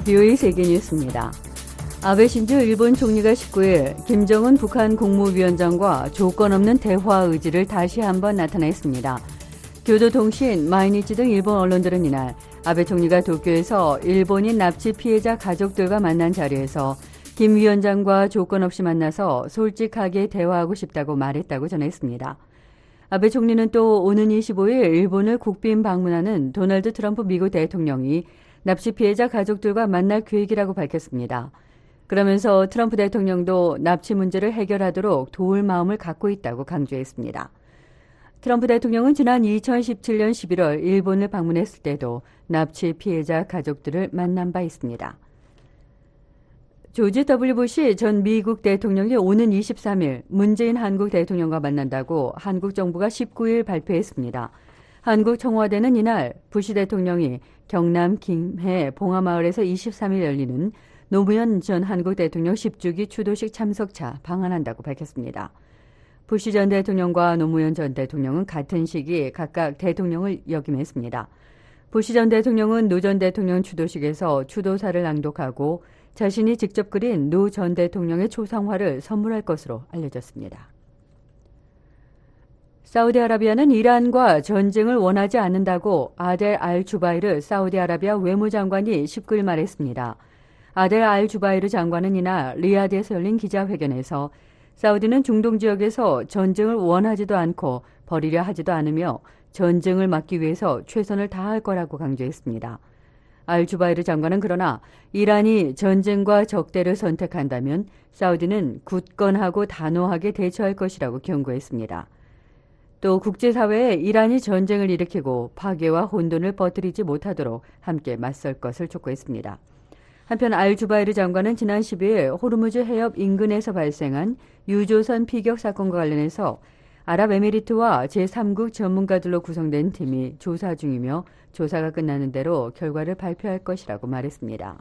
BOA 세계뉴스입니다. 아베 신조 일본 총리가 19일 김정은 북한 국무위원장과 조건 없는 대화 의지를 다시 한번 나타냈습니다. 교도통신, 마이니치 등 일본 언론들은 이날 아베 총리가 도쿄에서 일본인 납치 피해자 가족들과 만난 자리에서 김 위원장과 조건 없이 만나서 솔직하게 대화하고 싶다고 말했다고 전했습니다. 아베 총리는 또 오는 25일 일본을 국빈 방문하는 도널드 트럼프 미국 대통령이 납치 피해자 가족들과 만날 계획이라고 밝혔습니다. 그러면서 트럼프 대통령도 납치 문제를 해결하도록 도울 마음을 갖고 있다고 강조했습니다. 트럼프 대통령은 지난 2017년 11월 일본을 방문했을 때도 납치 피해자 가족들을 만난 바 있습니다. 조지 W. 부시 전 미국 대통령이 오는 23일 문재인 한국 대통령과 만난다고 한국 정부가 19일 발표했습니다. 한국 청와대는 이날 부시 대통령이 경남 김해 봉하마을에서 23일 열리는 노무현 전 한국 대통령 10주기 추도식 참석차 방한한다고 밝혔습니다. 부시 전 대통령과 노무현 전 대통령은 같은 시기 각각 대통령을 역임했습니다. 부시 전 대통령은 노 전 대통령 추도식에서 추도사를 낭독하고 자신이 직접 그린 노 전 대통령의 초상화를 선물할 것으로 알려졌습니다. 사우디아라비아는 이란과 전쟁을 원하지 않는다고 아델 알-주바이르 사우디아라비아 외무장관이 19일 말했습니다. 아델 알-주바이르 장관은 이날 리야드에서 열린 기자회견에서 사우디는 중동 지역에서 전쟁을 원하지도 않고 벌이려 하지도 않으며 전쟁을 막기 위해서 최선을 다할 거라고 강조했습니다. 알-주바이르 장관은 그러나 이란이 전쟁과 적대를 선택한다면 사우디는 굳건하고 단호하게 대처할 것이라고 경고했습니다. 또 국제사회에 이란이 전쟁을 일으키고 파괴와 혼돈을 퍼뜨리지 못하도록 함께 맞설 것을 촉구했습니다. 한편 알-주바이르 장관은 지난 12일 호르무즈 해협 인근에서 발생한 유조선 피격 사건과 관련해서 아랍에미리트와 제3국 전문가들로 구성된 팀이 조사 중이며 조사가 끝나는 대로 결과를 발표할 것이라고 말했습니다.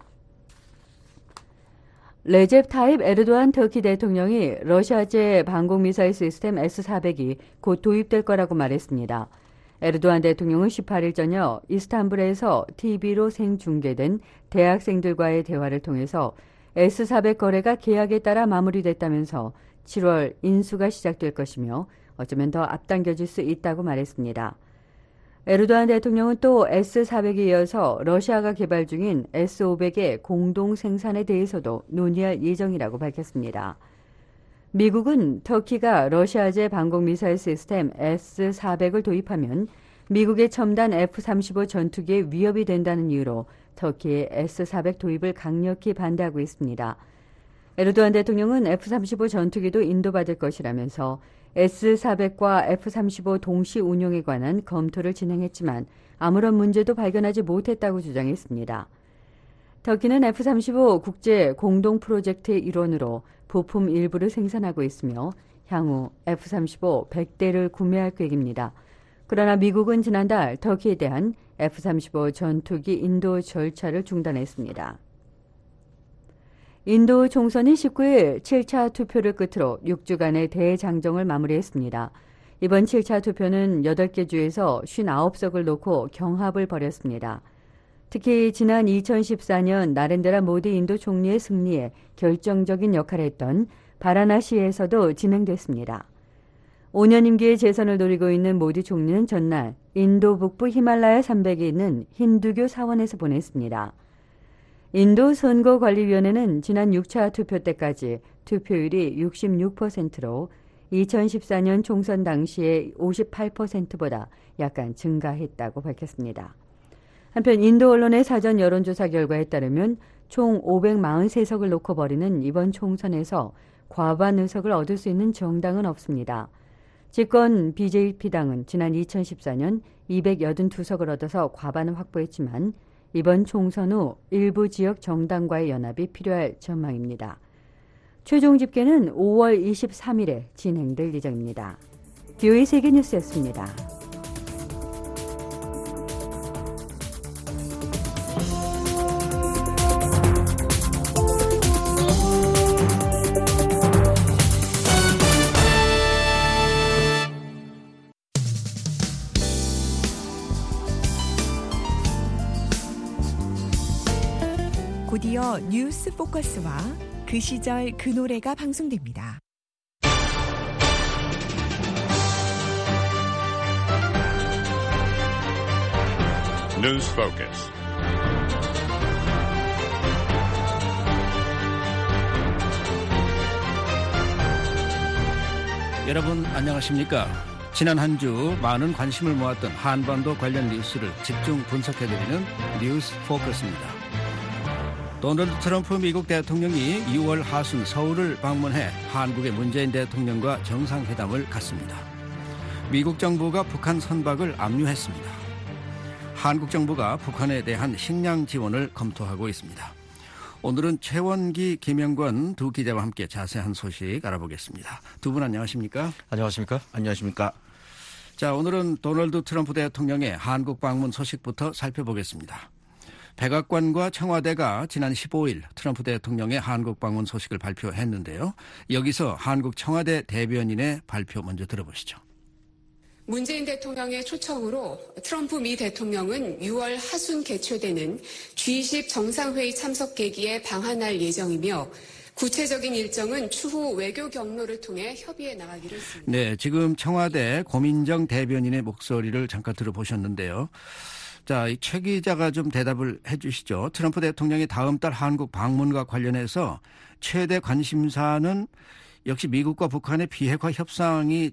레제 타입 에르도안 터키 대통령이 러시아제 방공미사일 시스템 S-400이 곧 도입될 거라고 말했습니다. 에르도안 대통령은 18일 저녁 이스탄불에서 TV로 생중계된 대학생들과의 대화를 통해서 S-400 거래가 계약에 따라 마무리됐다면서 7월 인수가 시작될 것이며 어쩌면 더 앞당겨질 수 있다고 말했습니다. 에르도안 대통령은 또 S-400에 이어서 러시아가 개발 중인 S-500의 공동 생산에 대해서도 논의할 예정이라고 밝혔습니다. 미국은 터키가 러시아제 방공미사일 시스템 S-400을 도입하면 미국의 첨단 F-35 전투기에 위협이 된다는 이유로 터키의 S-400 도입을 강력히 반대하고 있습니다. 에르도안 대통령은 F-35 전투기도 인도받을 것이라면서 S-400과 F-35 동시 운용에 관한 검토를 진행했지만 아무런 문제도 발견하지 못했다고 주장했습니다. 터키는 F-35 국제 공동 프로젝트의 일원으로 부품 일부를 생산하고 있으며 향후 F-35 100대를 구매할 계획입니다. 그러나 미국은 지난달 터키에 대한 F-35 전투기 인도 절차를 중단했습니다. 인도 총선이 19일 7차 투표를 끝으로 6주간의 대장정을 마무리했습니다. 이번 7차 투표는 8개 주에서 59석을 놓고 경합을 벌였습니다. 특히 지난 2014년 나렌드라 모디 인도 총리의 승리에 결정적인 역할을 했던 바라나시에서도 진행됐습니다. 5년 임기의 재선을 노리고 있는 모디 총리는 전날 인도 북부 히말라야 산맥에 있는 힌두교 사원에서 보냈습니다. 인도 선거관리위원회는 지난 6차 투표 때까지 투표율이 66%로 2014년 총선 당시의 58%보다 약간 증가했다고 밝혔습니다. 한편 인도 언론의 사전 여론조사 결과에 따르면 총 543석을 놓고 벌이는 이번 총선에서 과반 의석을 얻을 수 있는 정당은 없습니다. 집권 BJP당은 지난 2014년 282석을 얻어서 과반을 확보했지만 이번 총선 후 일부 지역 정당과의 연합이 필요할 전망입니다. 최종 집계는 5월 23일에 진행될 예정입니다. BOA 세계뉴스였습니다. 곧이어 뉴스 포커스와 그 시절 그 노래가 방송됩니다. 뉴스 포커스. 여러분 안녕하십니까? 지난 한 주 많은 관심을 모았던 한반도 관련 뉴스를 집중 분석해드리는 뉴스 포커스입니다. 도널드 트럼프 미국 대통령이 6월 하순 서울을 방문해 한국의 문재인 대통령과 정상회담을 갖습니다. 미국 정부가 북한 선박을 압류했습니다. 한국 정부가 북한에 대한 식량 지원을 검토하고 있습니다. 오늘은 최원기, 김영권 두 기자와 함께 자세한 소식 알아보겠습니다. 두 분 안녕하십니까? 안녕하십니까? 안녕하십니까? 자, 오늘은 도널드 트럼프 대통령의 한국 방문 소식부터 살펴보겠습니다. 백악관과 청와대가 지난 15일 트럼프 대통령의 한국 방문 소식을 발표했는데요. 여기서 한국 청와대 대변인의 발표 먼저 들어보시죠. 문재인 대통령의 초청으로 트럼프 미 대통령은 6월 하순 개최되는 G20 정상회의 참석 계기에 방한할 예정이며 구체적인 일정은 추후 외교 경로를 통해 협의해 나가기로 했습니다. 네, 지금 청와대 고민정 대변인의 목소리를 잠깐 들어보셨는데요. 자, 최 기자가 좀 대답을 해 주시죠. 트럼프 대통령이 다음 달 한국 방문과 관련해서 최대 관심사는 역시 미국과 북한의 비핵화 협상이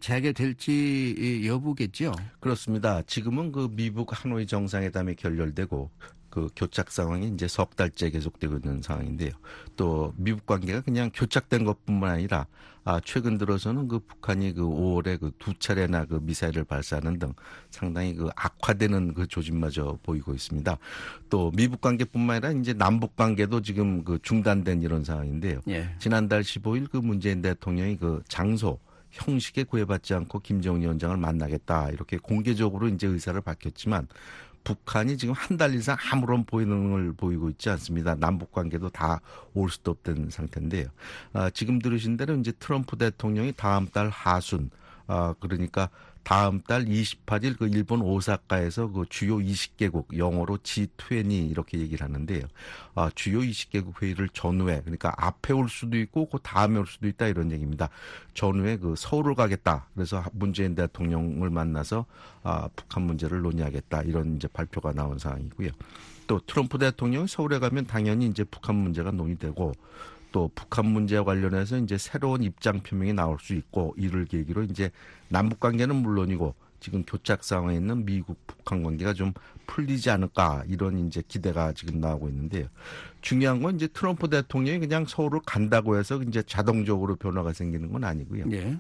재개될지 여부겠죠. 그렇습니다. 지금은 그 미국 하노이 정상회담이 결렬되고 그 교착 상황이 이제 석 달째 계속되고 있는 상황인데요. 또 미국 관계가 그냥 교착된 것뿐만 아니라 최근 들어서는 그 북한이 그 5월에 그 두 차례나 그 미사일을 발사하는 등 상당히 그 악화되는 그 조짐마저 보이고 있습니다. 또 미국 관계뿐만 아니라 이제 남북 관계도 지금 그 중단된 이런 상황인데요. 예. 지난달 15일 그 문재인 대통령이 그 장소 형식에 구애받지 않고 김정은 위원장을 만나겠다 이렇게 공개적으로 이제 의사를 밝혔지만 북한이 지금 한 달 이상 아무런 반응을 보이고 있지 않습니다. 남북 관계도 다 올 수도 없던 상태인데요. 지금 들으신 대로 이제 트럼프 대통령이 다음 달 하순, 그러니까 다음 달 28일 그 일본 오사카에서 그 주요 20개국 영어로 G20 이렇게 얘기를 하는데요. 주요 20개국 회의를 전후에 그러니까 앞에 올 수도 있고 그 다음에 올 수도 있다 이런 얘기입니다. 전후에 그 서울을 가겠다. 그래서 문재인 대통령을 만나서 북한 문제를 논의하겠다 이런 이제 발표가 나온 상황이고요. 또 트럼프 대통령이 서울에 가면 당연히 이제 북한 문제가 논의되고 또 북한 문제와 관련해서 이제 새로운 입장 표명이 나올 수 있고 이를 계기로 이제 남북 관계는 물론이고 지금 교착 상황에 있는 미국 북한 관계가 좀 풀리지 않을까 이런 이제 기대가 지금 나오고 있는데요. 중요한 건 이제 트럼프 대통령이 그냥 서울을 간다고 해서 이제 자동적으로 변화가 생기는 건 아니고요. 네.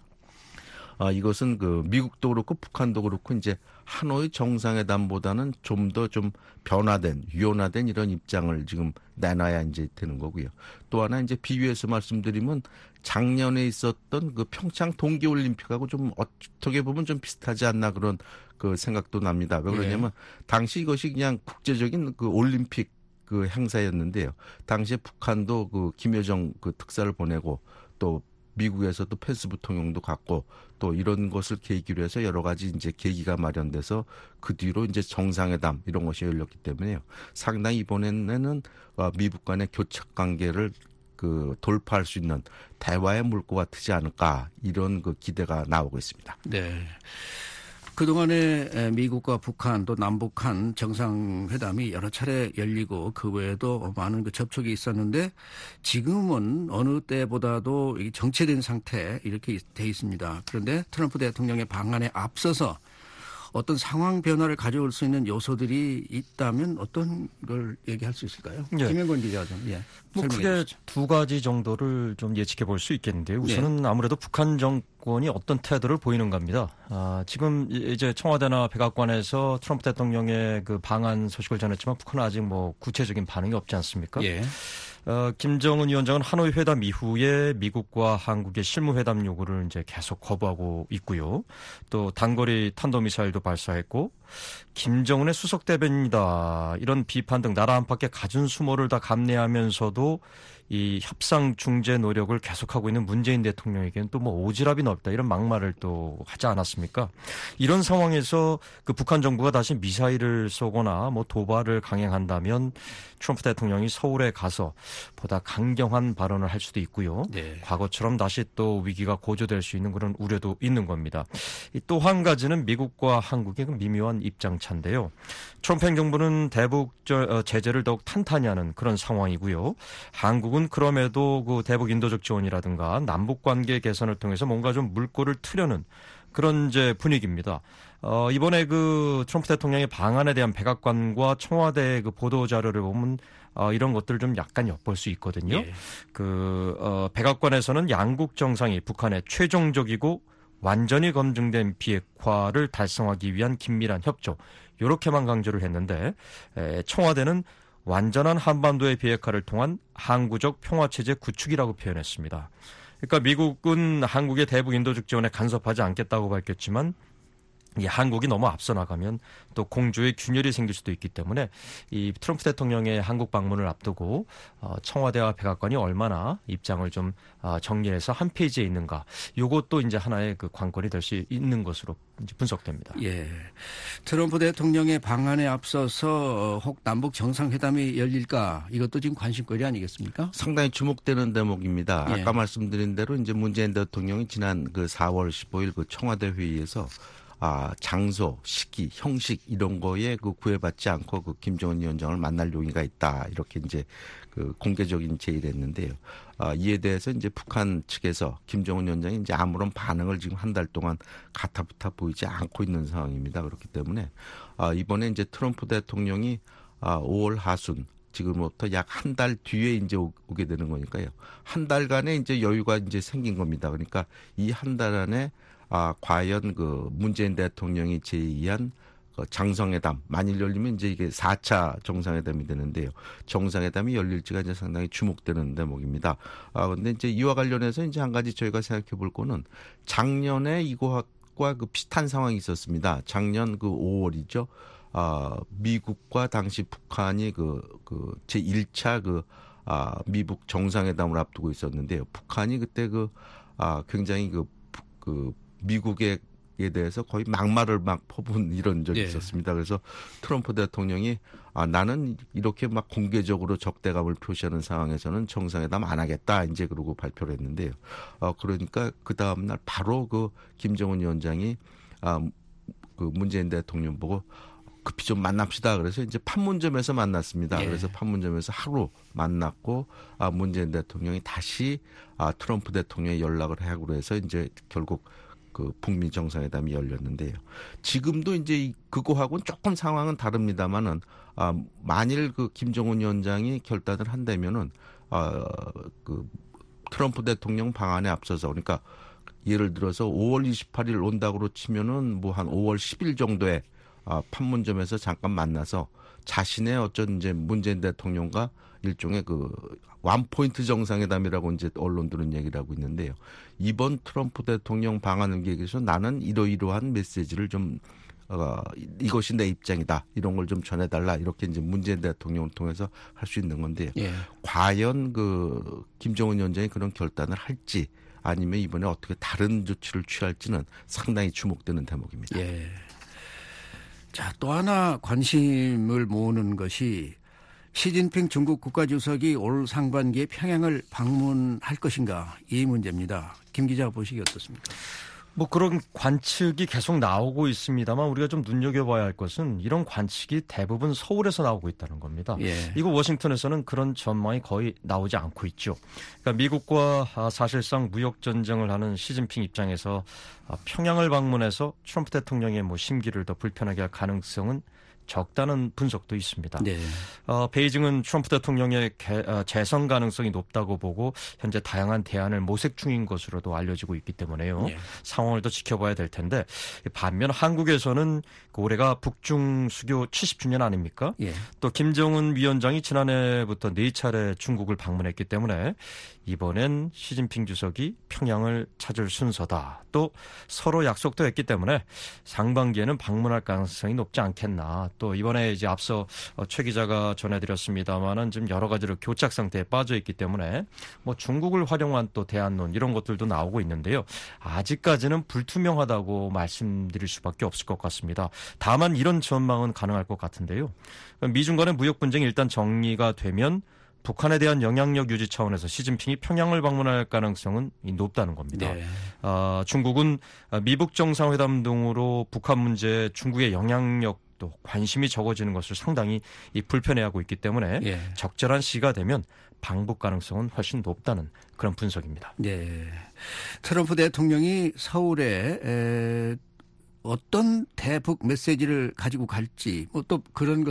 이것은 그 미국도 그렇고 북한도 그렇고 이제 하노이 정상회담보다는 좀 더 좀 변화된 유연화된 이런 입장을 지금 내놔야 이제 되는 거고요. 또 하나 이제 비유해서 말씀드리면 작년에 있었던 그 평창 동계올림픽하고 좀 어떻게 보면 좀 비슷하지 않나 그런 그 생각도 납니다. 왜 그러냐면 당시 이것이 그냥 국제적인 그 올림픽 그 행사였는데요. 당시에 북한도 그 김여정 그 특사를 보내고 또 미국에서도 펜스 부통령도 갔고 또 이런 것을 계기로 해서 여러 가지 이제 계기가 마련돼서 그 뒤로 이제 정상회담 이런 것이 열렸기 때문에요. 상당히 이번에는 미국 간의 교착 관계를 그 돌파할 수 있는 대화의 물꼬가 트지 않을까 이런 그 기대가 나오고 있습니다. 네. 그동안에 미국과 북한 또 남북한 정상회담이 여러 차례 열리고 그 외에도 많은 그 접촉이 있었는데 지금은 어느 때보다도 정체된 상태 이렇게 돼 있습니다. 그런데 트럼프 대통령의 방안에 앞서서 어떤 상황 변화를 가져올 수 있는 요소들이 있다면 어떤 걸 얘기할 수 있을까요? 네. 김영권 기자 좀 크게 두 가지 정도를 좀 예측해 볼 수 있겠는데요. 우선은 아무래도 북한 정권이 어떤 태도를 보이는가입니다. 지금 이제 청와대나 백악관에서 트럼프 대통령의 그 방한 소식을 전했지만 북한은 아직 뭐 구체적인 반응이 없지 않습니까? 예. 김정은 위원장은 하노이 회담 이후에 미국과 한국의 실무회담 요구를 이제 계속 거부하고 있고요. 또 단거리 탄도미사일도 발사했고 김정은의 수석 대변인이다. 이런 비판 등 나라 안팎의 갖은 수모를 다 감내하면서도 이 협상 중재 노력을 계속하고 있는 문재인 대통령에게는 또 뭐 오지랖이 넓다 이런 막말을 또 하지 않았습니까? 이런 상황에서 그 북한 정부가 다시 미사일을 쏘거나 뭐 도발을 강행한다면 트럼프 대통령이 서울에 가서 보다 강경한 발언을 할 수도 있고요. 네. 과거처럼 다시 또 위기가 고조될 수 있는 그런 우려도 있는 겁니다. 또 한 가지는 미국과 한국의 그 미묘한 입장 차인데요. 트럼프 행정부는 대북 제재를 더욱 탄탄히 하는 그런 상황이고요. 한국은 그럼에도 그 대북 인도적 지원이라든가 남북 관계 개선을 통해서 뭔가 좀 물꼬를 트려는 그런 이제 분위기입니다. 이번에 그 트럼프 대통령의 방안에 대한 백악관과 청와대의 그 보도 자료를 보면 이런 것들을 좀 약간 엿볼 수 있거든요. 예. 백악관에서는 양국 정상이 북한의 최종적이고 완전히 검증된 비핵화를 달성하기 위한 긴밀한 협조 이렇게만 강조를 했는데 청와대는 완전한 한반도의 비핵화를 통한 항구적 평화체제 구축이라고 표현했습니다. 그러니까 미국은 한국의 대북 인도적 지원에 간섭하지 않겠다고 밝혔지만 이 한국이 너무 앞서 나가면 또 공조의 균열이 생길 수도 있기 때문에 이 트럼프 대통령의 한국 방문을 앞두고 청와대와 백악관이 얼마나 입장을 좀 정리해서 한 페이지에 있는가, 이것도 이제 하나의 그 관건이 될 수 있는 것으로 이제 분석됩니다. 예, 트럼프 대통령의 방안에 앞서서 혹 남북 정상회담이 열릴까, 이것도 지금 관심거리 아니겠습니까? 상당히 주목되는 대목입니다. 예. 아까 말씀드린 대로 이제 문재인 대통령이 지난 그 4월 15일 그 청와대 회의에서 장소, 시기, 형식 이런 거에 그 구애받지 않고 그 김정은 위원장을 만날 용의가 있다. 이렇게 이제 그 공개적인 제의를 했는데요. 이에 대해서 이제 북한 측에서 김정은 위원장이 이제 아무런 반응을 지금 한 달 동안 가타부타 보이지 않고 있는 상황입니다. 그렇기 때문에 이번에 이제 트럼프 대통령이 5월 하순 지금부터 약 한 달 뒤에 이제 오게 되는 거니까요. 한 달간의 이제 여유가 이제 생긴 겁니다. 그러니까 이 한 달 안에 과연 그 문재인 대통령이 제의한 장성회담 만일 열리면 이제 이게 4차 정상회담이 되는데요. 정상회담이 열릴지가 이제 상당히 주목되는 대목입니다. 근데 이제 이와 관련해서 이제 한 가지 저희가 생각해 볼 거는 작년에 이거와 그 비슷한 상황이 있었습니다. 작년 그 5월이죠. 미국과 당시 북한이 그 제 1차 미북 정상회담을 앞두고 있었는데요. 북한이 그때 굉장히 미국에 대해서 거의 막말을 막 퍼부은 이런 적이 있었습니다. 그래서 트럼프 대통령이 나는 이렇게 막 공개적으로 적대감을 표시하는 상황에서는 정상회담 안 하겠다 이제 그러고 발표를 했는데요. 그러니까 그 다음 날 바로 그 김정은 위원장이 그 문재인 대통령 보고 급히 좀 만납시다. 그래서 이제 판문점에서 만났습니다. 그래서 판문점에서 하루 만났고 문재인 대통령이 다시 트럼프 대통령에 연락을 하고 해서 이제 결국 그 북미 정상회담이 열렸는데요. 지금도 이제 그거하고는 조금 상황은 다릅니다만은 만일 그 김정은 위원장이 결단을 한다면은 그 트럼프 대통령 방안에 앞서서 그러니까 예를 들어서 5월 28일 온다고 치면은 뭐 한 5월 10일 정도에 판문점에서 잠깐 만나서 자신의 어쩐 이제 문재인 대통령과 일종의 그 원포인트 정상회담이라고 이제 언론들은 얘기를 하고 있는데요. 이번 트럼프 대통령 방안을 계기해서 나는 이러이러한 메시지를 좀 이것이 내 입장이다. 이런 걸 좀 전해달라. 이렇게 이제 문재인 대통령을 통해서 할 수 있는 건데요. 과연 그 김정은 위원장이 그런 결단을 할지 아니면 이번에 어떻게 다른 조치를 취할지는 상당히 주목되는 대목입니다. 자, 또 하나 관심을 모으는 것이 시진핑 중국 국가주석이 올 상반기에 평양을 방문할 것인가, 이 문제입니다. 김 기자 보시기 어떻습니까? 뭐 그런 관측이 계속 나오고 있습니다만 우리가 좀 눈여겨봐야 할 것은 이런 관측이 대부분 서울에서 나오고 있다는 겁니다. 이거 워싱턴에서는 그런 전망이 거의 나오지 않고 있죠. 그러니까 미국과 사실상 무역 전쟁을 하는 시진핑 입장에서 평양을 방문해서 트럼프 대통령의 뭐 심기를 더 불편하게 할 가능성은 적다는 분석도 있습니다. 베이징은 트럼프 대통령의 재선 가능성이 높다고 보고 현재 다양한 대안을 모색 중인 것으로도 알려지고 있기 때문에요. 상황을 더 지켜봐야 될 텐데, 반면 한국에서는 올해가 북중 수교 70주년 아닙니까? 또 김정은 위원장이 지난해부터 4차례 중국을 방문했기 때문에 이번엔 시진핑 주석이 평양을 찾을 순서다. 또 서로 약속도 했기 때문에 상반기에는 방문할 가능성이 높지 않겠나. 또 이번에 이제 앞서 최 기자가 전해드렸습니다만은 지금 여러 가지로 교착 상태에 빠져 있기 때문에 뭐 중국을 활용한 또 대안론 이런 것들도 나오고 있는데요. 아직까지는 불투명하다고 말씀드릴 수밖에 없을 것 같습니다. 다만 이런 전망은 가능할 것 같은데요. 미중 간의 무역 분쟁이 일단 정리가 되면 북한에 대한 영향력 유지 차원에서 시진핑이 평양을 방문할 가능성은 높다는 겁니다. 네. 중국은 미북 정상회담 등으로 북한 문제에 중국의 영향력도 관심이 적어지는 것을 상당히 불편해하고 있기 때문에 예. 적절한 시기가 되면 방북 가능성은 훨씬 높다는 그런 분석입니다. 네. 트럼프 대통령이 서울에 어떤 대북 메시지를 가지고 갈지 뭐 또 그런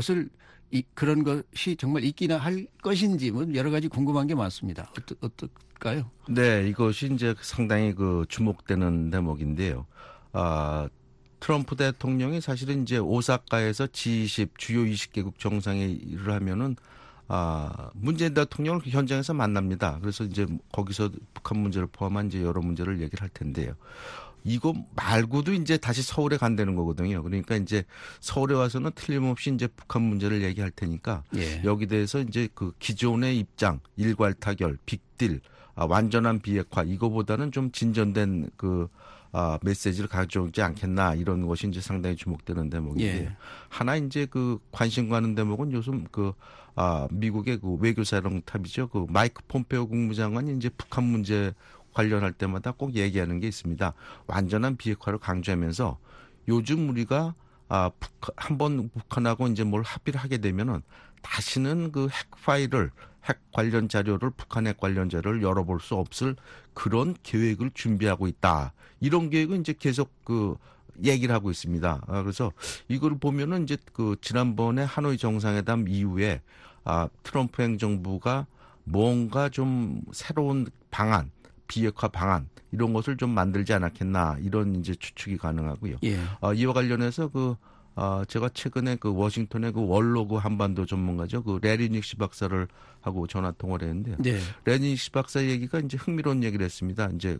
것이 정말 있기나 할 것인지 뭐 여러 가지 궁금한 게 많습니다. 어떨까요? 네, 이것이 이제 상당히 주목되는 대목인데요. 트럼프 대통령이 사실은 이제 오사카에서 G20 주요 20개국 정상회의를 하면은 문재인 대통령을 현장에서 만납니다. 그래서 이제 거기서 북한 문제를 포함한 이제 여러 문제를 얘기를 할 텐데요. 이거 말고도 이제 다시 서울에 간다는 거거든요. 그러니까 이제 서울에 와서는 틀림없이 이제 북한 문제를 얘기할 테니까 예. 여기 대해서 이제 기존의 입장, 일괄 타결, 빅딜, 완전한 비핵화 이거보다는 좀 진전된 메시지를 가져오지 않겠나 이런 것이 이제 상당히 주목되는 대목인데요. 예. 하나 이제 관심 가는 대목은 요즘 미국의 외교사령탑이죠. 마이크 폼페오 국무장관이 이제 북한 문제 관련할 때마다 꼭 얘기하는 게 있습니다. 완전한 비핵화를 강조하면서 요즘 우리가 한번 북한하고 이제 뭘 합의를 하게 되면은 다시는 핵 관련 자료를 북한 핵 관련 자료를 열어볼 수 없을 그런 계획을 준비하고 있다. 이런 계획은 이제 계속 얘기를 하고 있습니다. 그래서 이걸 보면은 이제 지난번에 하노이 정상회담 이후에 트럼프 행정부가 뭔가 좀 새로운 방안 비핵화 방안 이런 것을 좀 만들지 않았겠나 이런 이제 추측이 가능하고요. 예. 이와 관련해서 제가 최근에 워싱턴의 원로 한반도 전문가죠. 레리 닉시 박사를 하고 전화 통화를 했는데요. 네. 레리 닉시 박사 얘기가 이제 흥미로운 얘기를 했습니다. 이제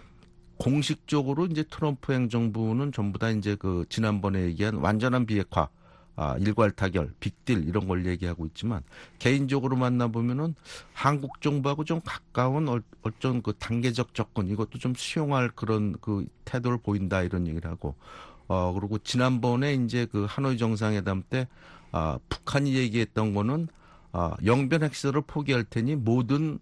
공식적으로 이제 트럼프 행정부는 전부 다 이제 지난번에 얘기한 완전한 비핵화 일괄 타결, 빅딜 이런 걸 얘기하고 있지만 개인적으로 만나보면은 한국 정부하고 좀 가까운 어떤 단계적 접근 이것도 좀 수용할 그런 태도를 보인다 이런 얘기를 하고 그리고 지난번에 이제 하노이 정상회담 때 북한이 얘기했던 거는 영변 핵시설을 포기할 테니 모든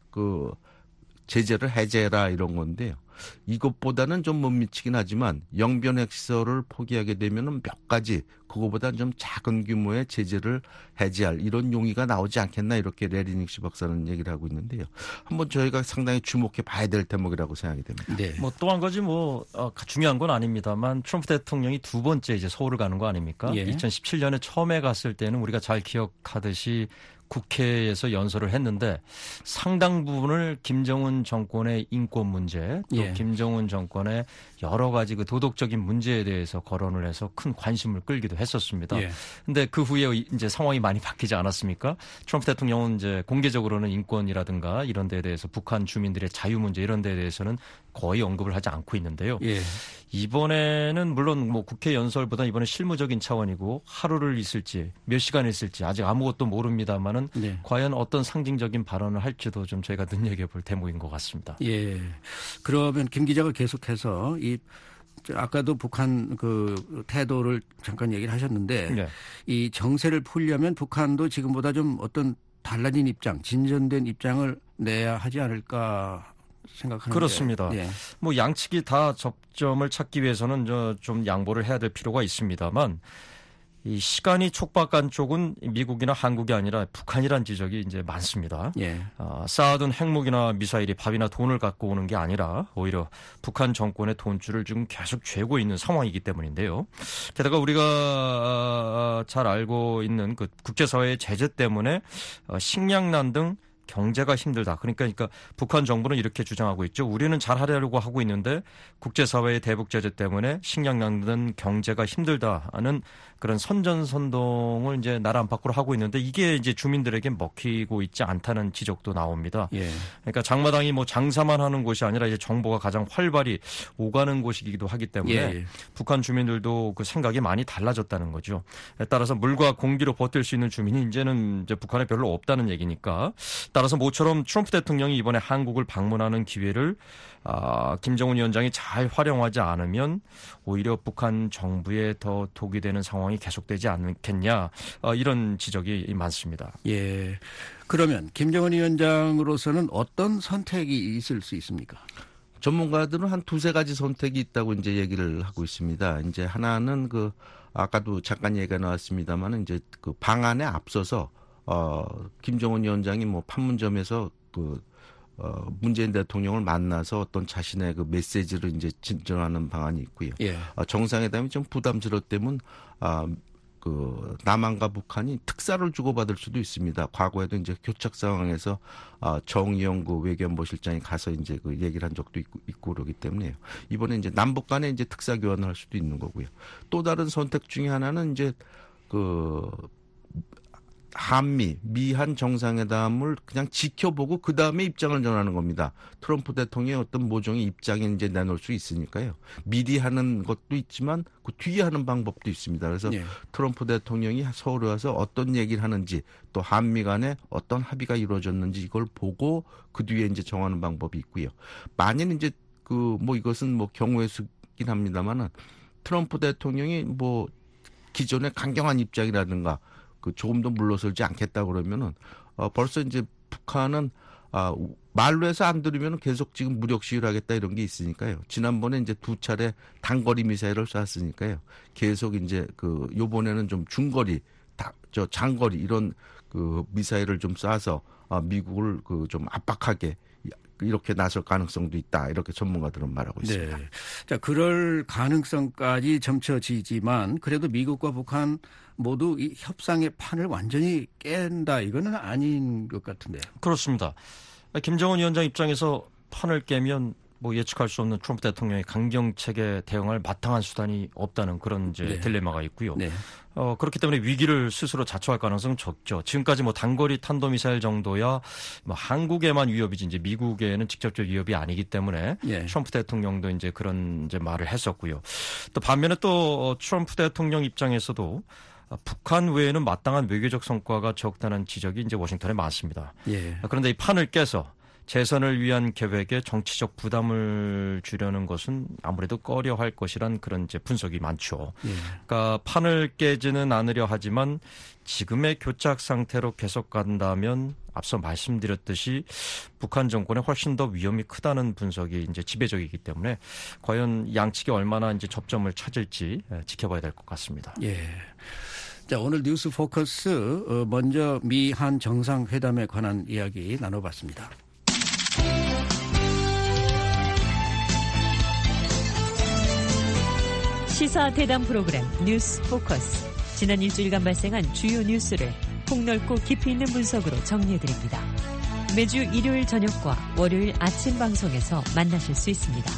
제재를 해제해라 이런 건데요. 이것보다는 좀 못 미치긴 하지만 영변 핵시설을 포기하게 되면은 몇 가지 그거보다는 좀 작은 규모의 제재를 해제할 이런 용의가 나오지 않겠나 이렇게 레리 닉시 박사는 얘기를 하고 있는데요. 한번 저희가 상당히 주목해 봐야 될 대목이라고 생각이 됩니다. 네. 뭐 또 한 가지 중요한 건 아닙니다만 트럼프 대통령이 두 번째 이제 서울을 가는 거 아닙니까? 예. 2017년에 처음에 갔을 때는 우리가 잘 기억하듯이 국회에서 연설을 했는데 상당 부분을 김정은 정권의 인권 문제 또 예. 김정은 정권의 여러 가지 도덕적인 문제에 대해서 거론을 해서 큰 관심을 끌기도 했었습니다. 그런데 그 후에 이제 상황이 많이 바뀌지 않았습니까? 트럼프 대통령은 이제 공개적으로는 인권이라든가 이런 데에 대해서 북한 주민들의 자유 문제 이런 데에 대해서는 거의 언급을 하지 않고 있는데요. 예. 이번에는 물론 국회 연설보다 이번에 실무적인 차원이고 하루를 있을지 몇 시간을 있을지 아직 아무것도 모릅니다만은 네. 과연 어떤 상징적인 발언을 할지도 좀 저희가 눈여겨볼 대목인 것 같습니다. 예. 그러면 김 기자가 계속해서 아까도 북한 태도를 잠깐 얘기를 하셨는데 네. 이 정세를 풀려면 북한도 지금보다 좀 어떤 달라진 입장, 진전된 입장을 내야 하지 않을까 생각하는데. 그렇습니다. 예. 양측이 다 접점을 찾기 위해서는 좀 양보를 해야 될 필요가 있습니다만 이 시간이 촉박한 쪽은 미국이나 한국이 아니라 북한이란 지적이 이제 많습니다. 예. 쌓아둔 핵무기나 미사일이 밥이나 돈을 갖고 오는 게 아니라 오히려 북한 정권의 돈줄을 지금 계속 쥐고 있는 상황이기 때문인데요. 게다가 우리가 잘 알고 있는 국제사회의 제재 때문에 식량난 등 경제가 힘들다. 그러니까 북한 정부는 이렇게 주장하고 있죠. 우리는 잘하려고 하고 있는데 국제사회의 대북 제재 때문에 식량난 경제가 힘들다는 그런 선전선동을 이제 나라 안팎으로 하고 있는데 이게 이제 주민들에게 먹히고 있지 않다는 지적도 나옵니다. 예. 그러니까 장마당이 뭐 장사만 하는 곳이 아니라 이제 정보가 가장 활발히 오가는 곳이기도 하기 때문에 예. 북한 주민들도 그 생각이 많이 달라졌다는 거죠. 따라서 물과 공기로 버틸 수 있는 주민이 이제는 이제 북한에 별로 없다는 얘기니까 따라서 모처럼 트럼프 대통령이 이번에 한국을 방문하는 기회를 김정은 위원장이 잘 활용하지 않으면 오히려 북한 정부에 더 독이 되는 상황이 계속되지 않겠냐 이런 지적이 많습니다. 예. 그러면 김정은 위원장으로서는 어떤 선택이 있을 수 있습니까? 전문가들은 한 두세 가지 선택이 있다고 이제 얘기를 하고 있습니다. 이제 하나는 아까도 잠깐 얘기가 나왔습니다만은 이제 그 방안에 앞서서 김정은 위원장이 뭐 판문점에서 문재인 대통령을 만나서 어떤 자신의 그 메시지를 이제 진전하는 방안이 있고요. 예. 정상회담이 좀 부담스럽다면 남한과 북한이 특사를 주고받을 수도 있습니다. 과거에도 이제 교착 상황에서 정의용 외교안보 실장이 가서 이제 그 얘기를 한 적도 있고 그러기 때문에요. 이번에 이제 남북 간에 이제 특사 교환을 할 수도 있는 거고요. 또 다른 선택 중에 하나는 이제 미한 정상회담을 그냥 지켜보고 그 다음에 입장을 전하는 겁니다. 트럼프 대통령의 어떤 모종의 입장을 이제 내놓을 수 있으니까요. 미리 하는 것도 있지만 그 뒤에 하는 방법도 있습니다. 그래서 예. 트럼프 대통령이 서울에 와서 어떤 얘기를 하는지 또 한미 간에 어떤 합의가 이루어졌는지 이걸 보고 그 뒤에 이제 정하는 방법이 있고요. 만일 이제 이것은 경우의 수긴 합니다만은 트럼프 대통령이 기존의 강경한 입장이라든가 조금 더 물러설지 않겠다 그러면은 벌써 이제 북한은 말로 해서 안 들으면 계속 지금 무력 시위를 하겠다 이런 게 있으니까요. 지난번에 이제 2차례 단거리 미사일을 쐈으니까요. 계속 이제 요번에는 좀 중거리, 장거리 이런 미사일을 좀 쏴서 미국을 좀 압박하게 이렇게 나설 가능성도 있다. 이렇게 전문가들은 말하고 있습니다. 네. 자, 그럴 가능성까지 점쳐지지만 그래도 미국과 북한 모두 이 협상의 판을 완전히 깬다. 이거는 아닌 것 같은데요. 그렇습니다. 김정은 위원장 입장에서 판을 깨면 예측할 수 없는 트럼프 대통령의 강경책에 대응할 마땅한 수단이 없다는 그런 이제 네. 딜레마가 있고요. 네. 그렇기 때문에 위기를 스스로 자초할 가능성은 적죠. 지금까지 단거리 탄도미사일 정도야 한국에만 위협이지 이제 미국에는 직접적 위협이 아니기 때문에 예. 트럼프 대통령도 이제 그런 이제 말을 했었고요. 또 반면에 또 트럼프 대통령 입장에서도 북한 외에는 마땅한 외교적 성과가 적다는 지적이 이제 워싱턴에 많습니다. 예. 그런데 이 판을 깨서 재선을 위한 계획에 정치적 부담을 주려는 것은 아무래도 꺼려할 것이란 그런 이제 분석이 많죠. 예. 그러니까 판을 깨지는 않으려 하지만 지금의 교착 상태로 계속 간다면 앞서 말씀드렸듯이 북한 정권에 훨씬 더 위험이 크다는 분석이 이제 지배적이기 때문에 과연 양측이 얼마나 이제 접점을 찾을지 지켜봐야 될 것 같습니다. 예. 자, 오늘 뉴스 포커스 먼저 미한 정상회담에 관한 이야기 나눠봤습니다. 시사 대담 프로그램 뉴스 포커스. 지난 일주일간 발생한 주요 뉴스를 폭넓고 깊이 있는 분석으로 정리해드립니다. 매주 일요일 저녁과 월요일 아침 방송에서 만나실 수 있습니다.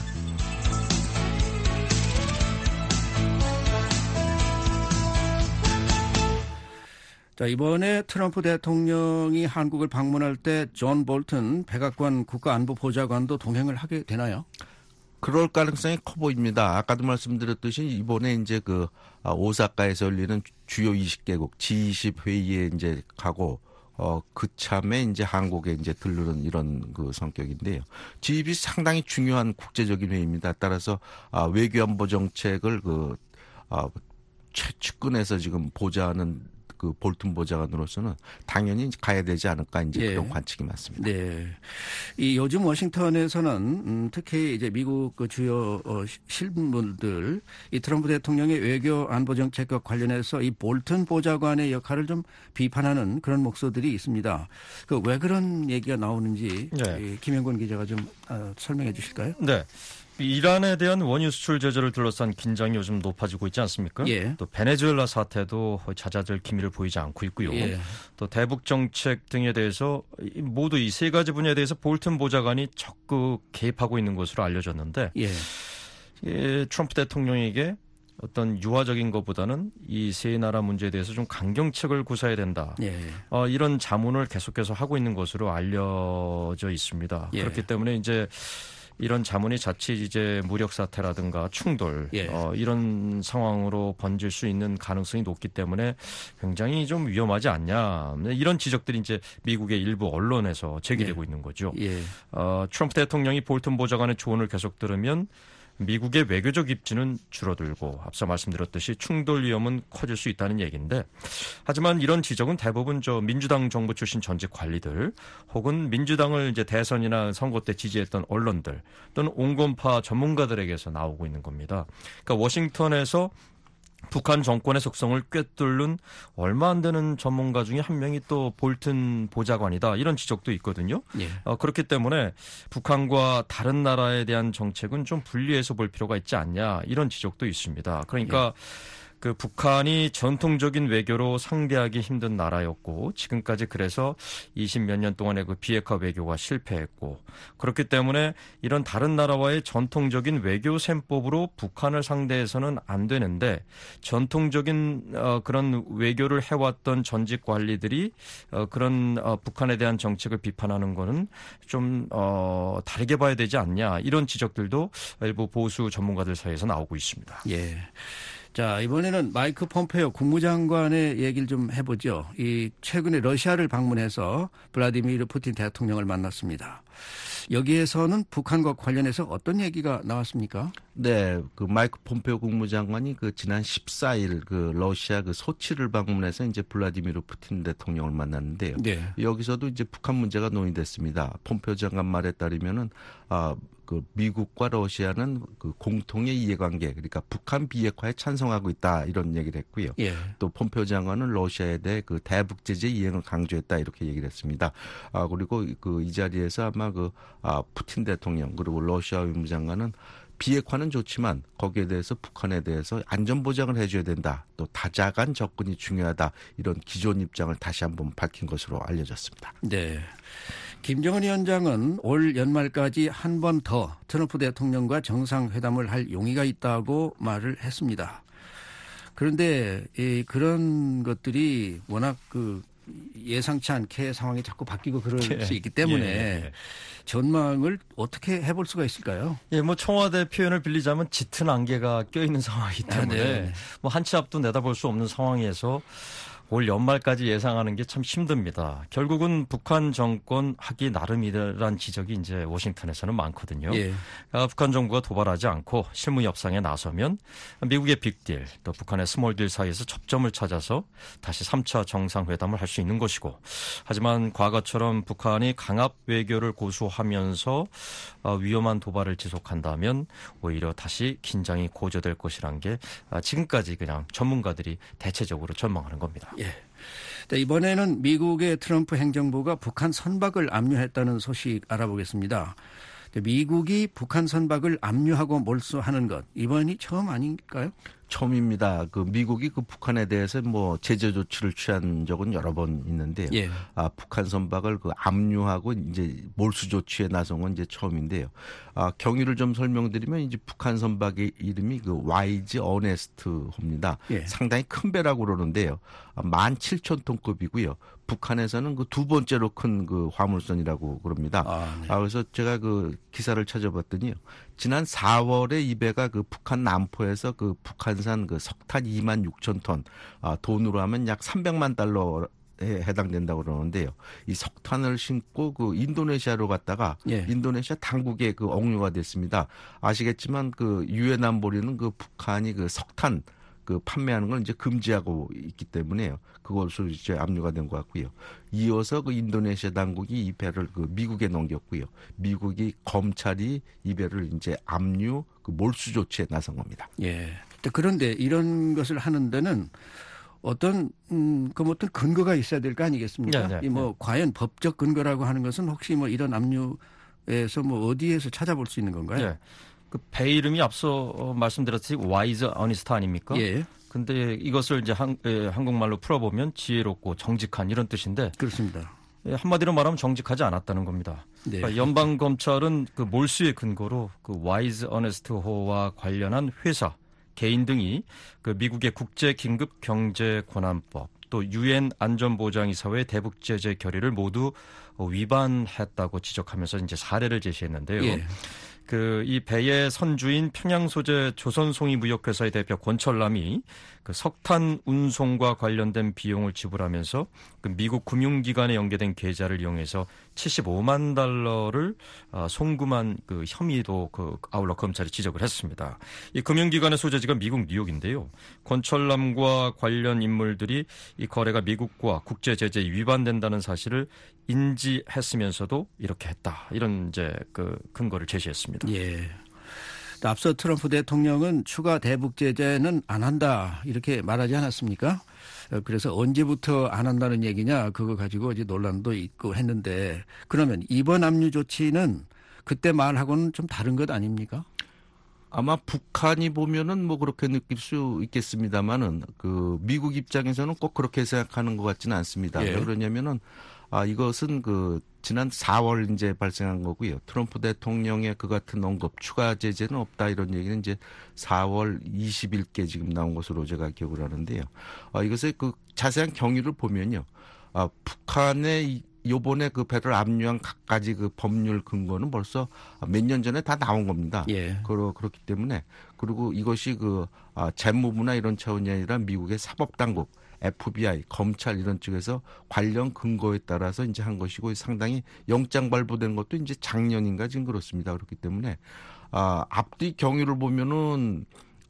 자, 이번에 트럼프 대통령이 한국을 방문할 때 존 볼튼 백악관 국가안보보좌관도 동행을 하게 되나요? 그럴 가능성이 커 보입니다. 아까도 말씀드렸듯이 이번에 이제 오사카에서 열리는 주요 20개국 G20 회의에 이제 가고 그참에 이제 한국에 이제 들르는 이런 성격인데요. G20이 상당히 중요한 국제적인 회의입니다. 따라서 외교안보 정책을 최측근에서 지금 보좌하는 볼튼 보좌관으로서는 당연히 가야 되지 않을까 이제 예. 그런 관측이 많습니다. 네. 이 요즘 워싱턴에서는 특히 이제 미국 주요 신문들 이 트럼프 대통령의 외교 안보 정책과 관련해서 이 볼튼 보좌관의 역할을 좀 비판하는 그런 목소들이 있습니다. 왜 그런 얘기가 나오는지 네. 김영권 기자가 좀 설명해 주실까요? 네. 이란에 대한 원유 수출 제재를 둘러싼 긴장이 요즘 높아지고 있지 않습니까? 예. 또 베네수엘라 사태도 잦아들 기미를 보이지 않고 있고요. 예. 또 대북 정책 등에 대해서 모두 이 세 가지 분야에 대해서 볼튼 보좌관이 적극 개입하고 있는 것으로 알려졌는데 예. 트럼프 대통령에게 어떤 유화적인 것보다는 이 세 나라 문제에 대해서 좀 강경책을 구사해야 된다. 예. 이런 자문을 계속해서 하고 있는 것으로 알려져 있습니다. 예. 그렇기 때문에 이제 이런 자문이 자칫 이제 무력 사태라든가 충돌 예. 이런 상황으로 번질 수 있는 가능성이 높기 때문에 굉장히 좀 위험하지 않냐 이런 지적들이 이제 미국의 일부 언론에서 제기되고 예. 있는 거죠. 예. 트럼프 대통령이 볼튼 보좌관의 조언을 계속 들으면 미국의 외교적 입지는 줄어들고 앞서 말씀드렸듯이 충돌 위험은 커질 수 있다는 얘기인데 하지만 이런 지적은 대부분 민주당 정부 출신 전직 관리들 혹은 민주당을 이제 대선이나 선거 때 지지했던 언론들 또는 온건파 전문가들에게서 나오고 있는 겁니다. 그러니까 워싱턴에서 북한 정권의 속성을 꿰뚫는 얼마 안 되는 전문가 중에 한 명이 또 볼튼 보좌관이다. 이런 지적도 있거든요. 예. 그렇기 때문에 북한과 다른 나라에 대한 정책은 좀 분리해서 볼 필요가 있지 않냐. 이런 지적도 있습니다. 그러니까 그 북한이 전통적인 외교로 상대하기 힘든 나라였고 지금까지 그래서 20몇 년 동안의 그 비핵화 외교가 실패했고 그렇기 때문에 이런 다른 나라와의 전통적인 외교 셈법으로 북한을 상대해서는 안 되는데 전통적인 그런 외교를 해왔던 전직 관리들이 그런 북한에 대한 정책을 비판하는 거는 좀 다르게 봐야 되지 않냐 이런 지적들도 일부 보수 전문가들 사이에서 나오고 있습니다. 예. 자, 이번에는 마이크 폼페이오 국무장관의 얘기를 좀 해보죠. 최근에 러시아를 방문해서 블라디미르 푸틴 대통령을 만났습니다. 여기에서는 북한과 관련해서 어떤 얘기가 나왔습니까? 네, 그 마이크 폼페이오 국무장관이 그 지난 14일 그 러시아 그 소치를 방문해서 이제 블라디미르 푸틴 대통령을 만났는데요. 네. 여기서도 이제 북한 문제가 논의됐습니다. 폼페이오 장관 말에 따르면은 그 미국과 러시아는 그 공통의 이해관계, 그러니까 북한 비핵화에 찬성하고 있다 이런 얘기를 했고요. 예. 또 폼페이오 장관은 러시아에 대해 그 대북 제재 이행을 강조했다 이렇게 얘기를 했습니다. 그리고 그 이 자리에서 아마 푸틴 대통령 그리고 러시아 외무장관은 비핵화는 좋지만 거기에 대해서 북한에 대해서 안전보장을 해줘야 된다. 또 다자간 접근이 중요하다. 이런 기존 입장을 다시 한번 밝힌 것으로 알려졌습니다. 네. 김정은 위원장은 올 연말까지 한 번 더 트럼프 대통령과 정상회담을 할 용의가 있다고 말을 했습니다. 그런데 그런 것들이 워낙 예상치 않게 상황이 자꾸 바뀌고 그럴 수 있기 때문에 전망을 어떻게 해볼 수가 있을까요? 예, 청와대 표현을 빌리자면 짙은 안개가 껴있는 상황이기 때문에 한 치 앞도 내다볼 수 없는 상황에서 올 연말까지 예상하는 게 참 힘듭니다. 결국은 북한 정권 하기 나름이라는 지적이 이제 워싱턴에서는 많거든요. 예. 북한 정부가 도발하지 않고 실무 협상에 나서면 미국의 빅딜 또 북한의 스몰딜 사이에서 접점을 찾아서 다시 3차 정상회담을 할 수 있는 것이고 하지만 과거처럼 북한이 강압 외교를 고수하면서 위험한 도발을 지속한다면 오히려 다시 긴장이 고조될 것이란 게 지금까지 그냥 전문가들이 대체적으로 전망하는 겁니다. 예. 이번에는 미국의 트럼프 행정부가 북한 선박을 압류했다는 소식 알아보겠습니다. 미국이 북한 선박을 압류하고 몰수하는 것 이번이 처음 아닌가요? 처음입니다. 미국이 북한에 대해서 제재 조치를 취한 적은 여러 번 있는데요. 예. 북한 선박을 압류하고 이제 몰수 조치에 나선 건 이제 처음인데요. 경위를 좀 설명드리면 이제 북한 선박의 이름이 YG 어네스트호입니다. 예. 상당히 큰 배라고 그러는데요. 17,000톤급이고요. 북한에서는 두 번째로 큰 화물선이라고 그럽니다. 네. 그래서 제가 기사를 찾아봤더니요. 지난 4월에 이 배가 북한 남포에서 북한산 석탄 26,000톤, 돈으로 하면 약 300만 달러에 해당된다고 그러는데요. 이 석탄을 싣고 인도네시아로 갔다가 인도네시아 당국에 억류가 됐습니다. 아시겠지만 유엔 안보리는 북한이 석탄 판매하는 걸 이제 금지하고 있기 때문에요. 그것을 이제 압류가 된 것 같고요. 이어서 인도네시아 당국이 이 배를 미국에 넘겼고요. 미국이 검찰이 이 배를 이제 압류 몰수 조치에 나선 겁니다. 예. 그런데 이런 것을 하는 데는 어떤 근거가 있어야 될 거 아니겠습니까? 과연 법적 근거라고 하는 것은 혹시 이런 압류에서 어디에서 찾아볼 수 있는 건가요? 그 배 이름이 앞서 말씀드렸듯이 와이즈 어니스트 아닙니까? 예. 근데 이것을 이제 한국말로 풀어보면 지혜롭고 정직한 이런 뜻인데. 그렇습니다. 한마디로 말하면 정직하지 않았다는 겁니다. 네. 그러니까 연방 검찰은 그 몰수의 근거로 그 와이즈 어네스트 호와 관련한 회사, 개인 등이 그 미국의 국제 긴급 경제 권한법 또 유엔 안전보장이사회 대북 제재 결의를 모두 위반했다고 지적하면서 이제 사례를 제시했는데요. 예. 그 이 배의 선주인 평양 소재 조선송이 무역회사의 대표 권철남이 그 석탄 운송과 관련된 비용을 지불하면서 그 미국 금융기관에 연계된 계좌를 이용해서 75만 달러를 송금한 그 혐의도 그 아울러 검찰이 지적을 했습니다. 이 금융기관의 소재지가 미국 뉴욕인데요. 권철남과 관련 인물들이 이 거래가 미국과 국제 제재에 위반된다는 사실을 인지했으면서도 이렇게 했다. 이런 이제 그 근거를 제시했습니다. 예. 앞서 트럼프 대통령은 추가 대북 제재는 안 한다 이렇게 말하지 않았습니까? 그래서 언제부터 안 한다는 얘기냐 그거 가지고 이제 논란도 있고 했는데 그러면 이번 압류 조치는 그때 말하고는 좀 다른 것 아닙니까? 아마 북한이 보면은 뭐 그렇게 느낄 수 있겠습니다만은 그 미국 입장에서는 꼭 그렇게 생각하는 것 같지는 않습니다. 예. 왜 그러냐면은 이것은 그 지난 4월 이제 발생한 거고요. 트럼프 대통령의 그 같은 언급 추가 제재는 없다 이런 얘기는 이제 4월 20일께 지금 나온 것으로 제가 기억을 하는데요. 이것의 그 자세한 경위를 보면요. 북한의 요번에 그 배를 압류한 갖가지 그 법률 근거는 벌써 몇 년 전에 다 나온 겁니다. 예. 그렇기 때문에 그리고 이것이 그 재무부나 이런 차원이 아니라 미국의 사법당국 FBI, 검찰 이런 쪽에서 관련 근거에 따라서 이제 한 것이고 상당히 영장 발부된 것도 이제 작년인가 지금 그렇습니다. 그렇기 때문에 앞뒤 경위를 보면은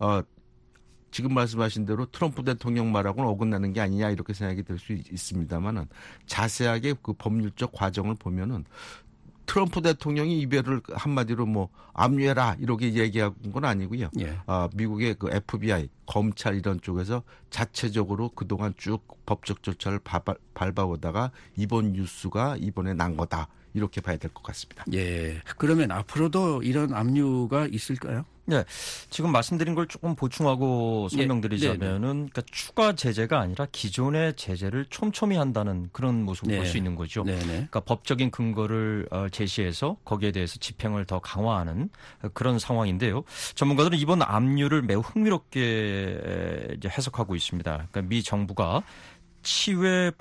지금 말씀하신 대로 트럼프 대통령 말하고는 어긋나는 게 아니냐 이렇게 생각이 될 수 있습니다만은 자세하게 그 법률적 과정을 보면은 트럼프 대통령이 이 배를 한마디로 뭐 압류해라 이렇게 얘기한 건 아니고요. 예. 미국의 그 FBI, 검찰 이런 쪽에서 자체적으로 그동안 쭉 법적 절차를 밟아오다가 이번 뉴스가 이번에 난 거다. 이렇게 봐야 될 것 같습니다. 예. 그러면 앞으로도 이런 압류가 있을까요? 네, 지금 말씀드린 걸 조금 보충하고 설명드리자면은, 그러니까 추가 제재가 아니라 기존의 제재를 촘촘히 한다는 그런 모습을 볼 수 있는 거죠. 네네. 그러니까 법적인 근거를 제시해서 거기에 대해서 집행을 더 강화하는 그런 상황인데요. 전문가들은 이번 압류를 매우 흥미롭게 이제 해석하고 있습니다. 그러니까 미 정부가 치외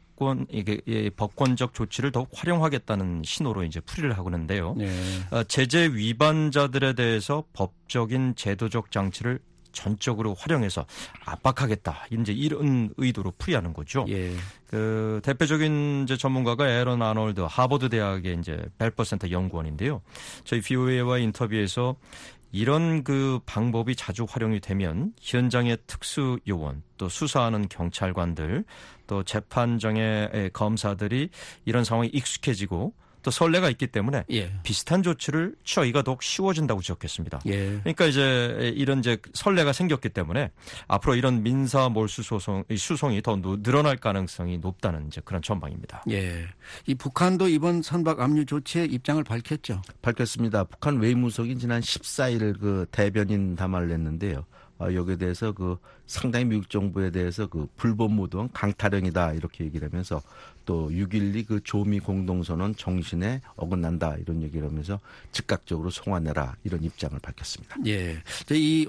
법권적 조치를 더욱 활용하겠다는 신호로 이제 풀이를 하고 있는데요. 네. 제재 위반자들에 대해서 법적인 제도적 장치를 전적으로 활용해서 압박하겠다. 이제 이런 의도로 풀이하는 거죠. 예. 그 대표적인 이제 전문가가 에런 아놀드 하버드 대학의 이제 벨퍼센터 연구원인데요. 저희 VOA와 인터뷰에서 이런 그 방법이 자주 활용이 되면 현장의 특수 요원, 또 수사하는 경찰관들, 또 재판정의 검사들이 이런 상황에 익숙해지고 또 선례가 있기 때문에 비슷한 조치를 취하기가 더욱 쉬워진다고 지적했습니다. 예. 그러니까 이제 이런 이제 선례가 생겼기 때문에 앞으로 이런 민사 몰수 수송이 더 늘어날 가능성이 높다는 이제 그런 전망입니다. 예. 이 북한도 이번 선박 압류 조치에 입장을 밝혔죠. 밝혔습니다. 북한 외무성이 지난 14일 그 대변인 담화를 냈는데요. 여기에 대해서 그 상당히 미국 정부에 대해서 그 불법 무도한 강타령이다 이렇게 얘기를 하면서 또 6.12 그 조미 공동선언 정신에 어긋난다 이런 얘기를 하면서 즉각적으로 송환해라 이런 입장을 밝혔습니다. 예. 이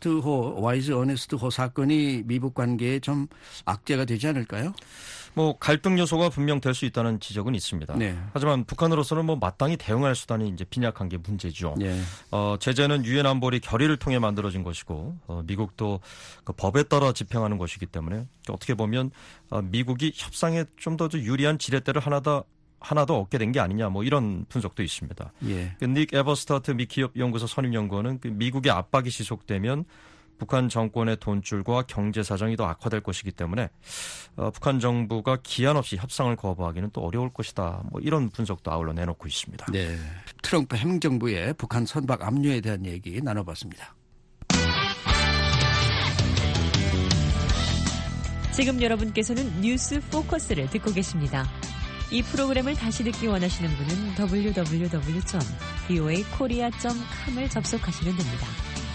와이즈 어네스트 호 사건이 미북 관계에 좀 악재가 되지 않을까요? 뭐 갈등 요소가 분명 될 수 있다는 지적은 있습니다. 네. 하지만 북한으로서는 뭐 마땅히 대응할 수단이 이제 빈약한 게 문제죠. 네. 제재는 유엔 안보리 결의를 통해 만들어진 것이고 미국도 그 법에 따라 집행하는 것이기 때문에 어떻게 보면 미국이 협상에 좀 더 유리한 지렛대를 하나도 얻게 된 게 아니냐 뭐 이런 분석도 있습니다. 예. 닉 에버스타트 미 기업 연구소 선임 연구원은 미국의 압박이 지속되면 북한 정권의 돈줄과 경제 사정이 더 악화될 것이기 때문에 북한 정부가 기한 없이 협상을 거부하기는 또 어려울 것이다. 뭐 이런 분석도 아울러 내놓고 있습니다. 네, 트럼프 행정부의 북한 선박 압류에 대한 얘기 나눠봤습니다. 지금 여러분께서는 뉴스 포커스를 듣고 계십니다. 이 프로그램을 다시 듣기 원하시는 분은 www.voakorea.com을 접속하시면 됩니다.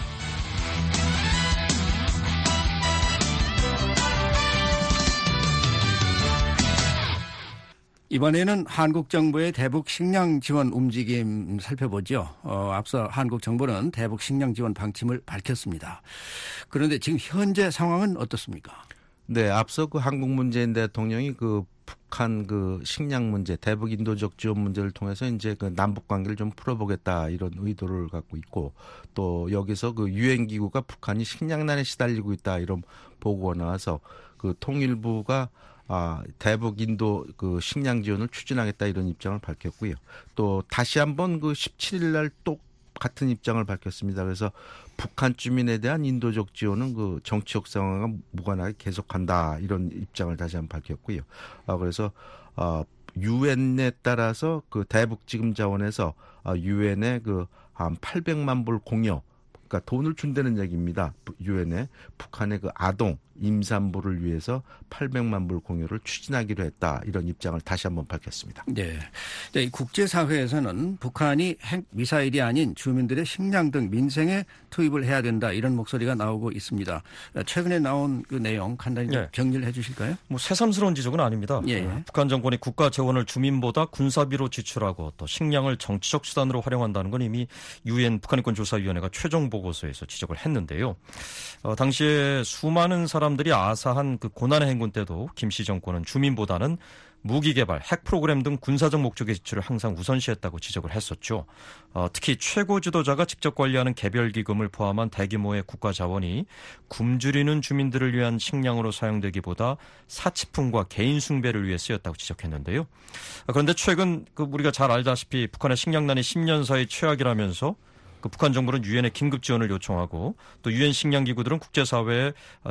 이번에는 한국 정부의 대북 식량 지원 움직임 살펴보죠. 앞서 한국 정부는 대북 식량 지원 방침을 밝혔습니다. 그런데 지금 현재 상황은 어떻습니까? 네, 앞서 그 한국 문재인 대통령이 그 북한 그 식량 문제, 대북 인도적 지원 문제를 통해서 이제 그 남북 관계를 좀 풀어보겠다 이런 의도를 갖고 있고, 또 여기서 그 유엔 기구가 북한이 식량난에 시달리고 있다 이런 보고가 나와서 그 통일부가 대북 인도 그 식량 지원을 추진하겠다 이런 입장을 밝혔고요. 또 다시 한번 그 17일 날 또 같은 입장을 밝혔습니다. 그래서 북한 주민에 대한 인도적 지원은 그 정치적 상황과 무관하게 계속한다 이런 입장을 다시 한번 밝혔고요. 그래서 유엔에 따라서 그 대북 지급 자원에서 유엔에 그 한 800만 불 공여, 그러니까 돈을 준다는 얘기입니다. 유엔에 북한의 그 아동 임산부를 위해서 800만 불 공여를 추진하기로 했다 이런 입장을 다시 한번 밝혔습니다. 네, 이 국제사회에서는 북한이 핵 미사일이 아닌 주민들의 식량 등 민생에 투입을 해야 된다 이런 목소리가 나오고 있습니다. 최근에 나온 그 내용 간단히 좀 정리를 해주실까요? 뭐 새삼스러운 지적은 아닙니다. 북한 정권이 국가 재원을 주민보다 군사비로 지출하고 또 식량을 정치적 수단으로 활용한다는 건 이미 유엔 북한인권조사위원회가 최종 보고서에서 지적을 했는데요. 당시에 수많은 사람들이 아사한 그 고난의 행군 때도 김씨 정권은 주민보다는 무기 개발, 핵 프로그램 등 군사적 목적의 지출을 항상 우선시했다고 지적을 했었죠. 특히 최고 지도자가 직접 관리하는 개별 기금을 포함한 대규모의 국가 자원이 굶주리는 주민들을 위한 식량으로 사용되기보다 사치품과 개인 숭배를 위해 쓰였다고 지적했는데요. 그런데 최근 우리가 잘 알다시피 북한의 식량난이 10년 사이 최악이라면서 북한 정부는 유엔에 긴급 지원을 요청하고 또 유엔 식량기구들은 국제사회에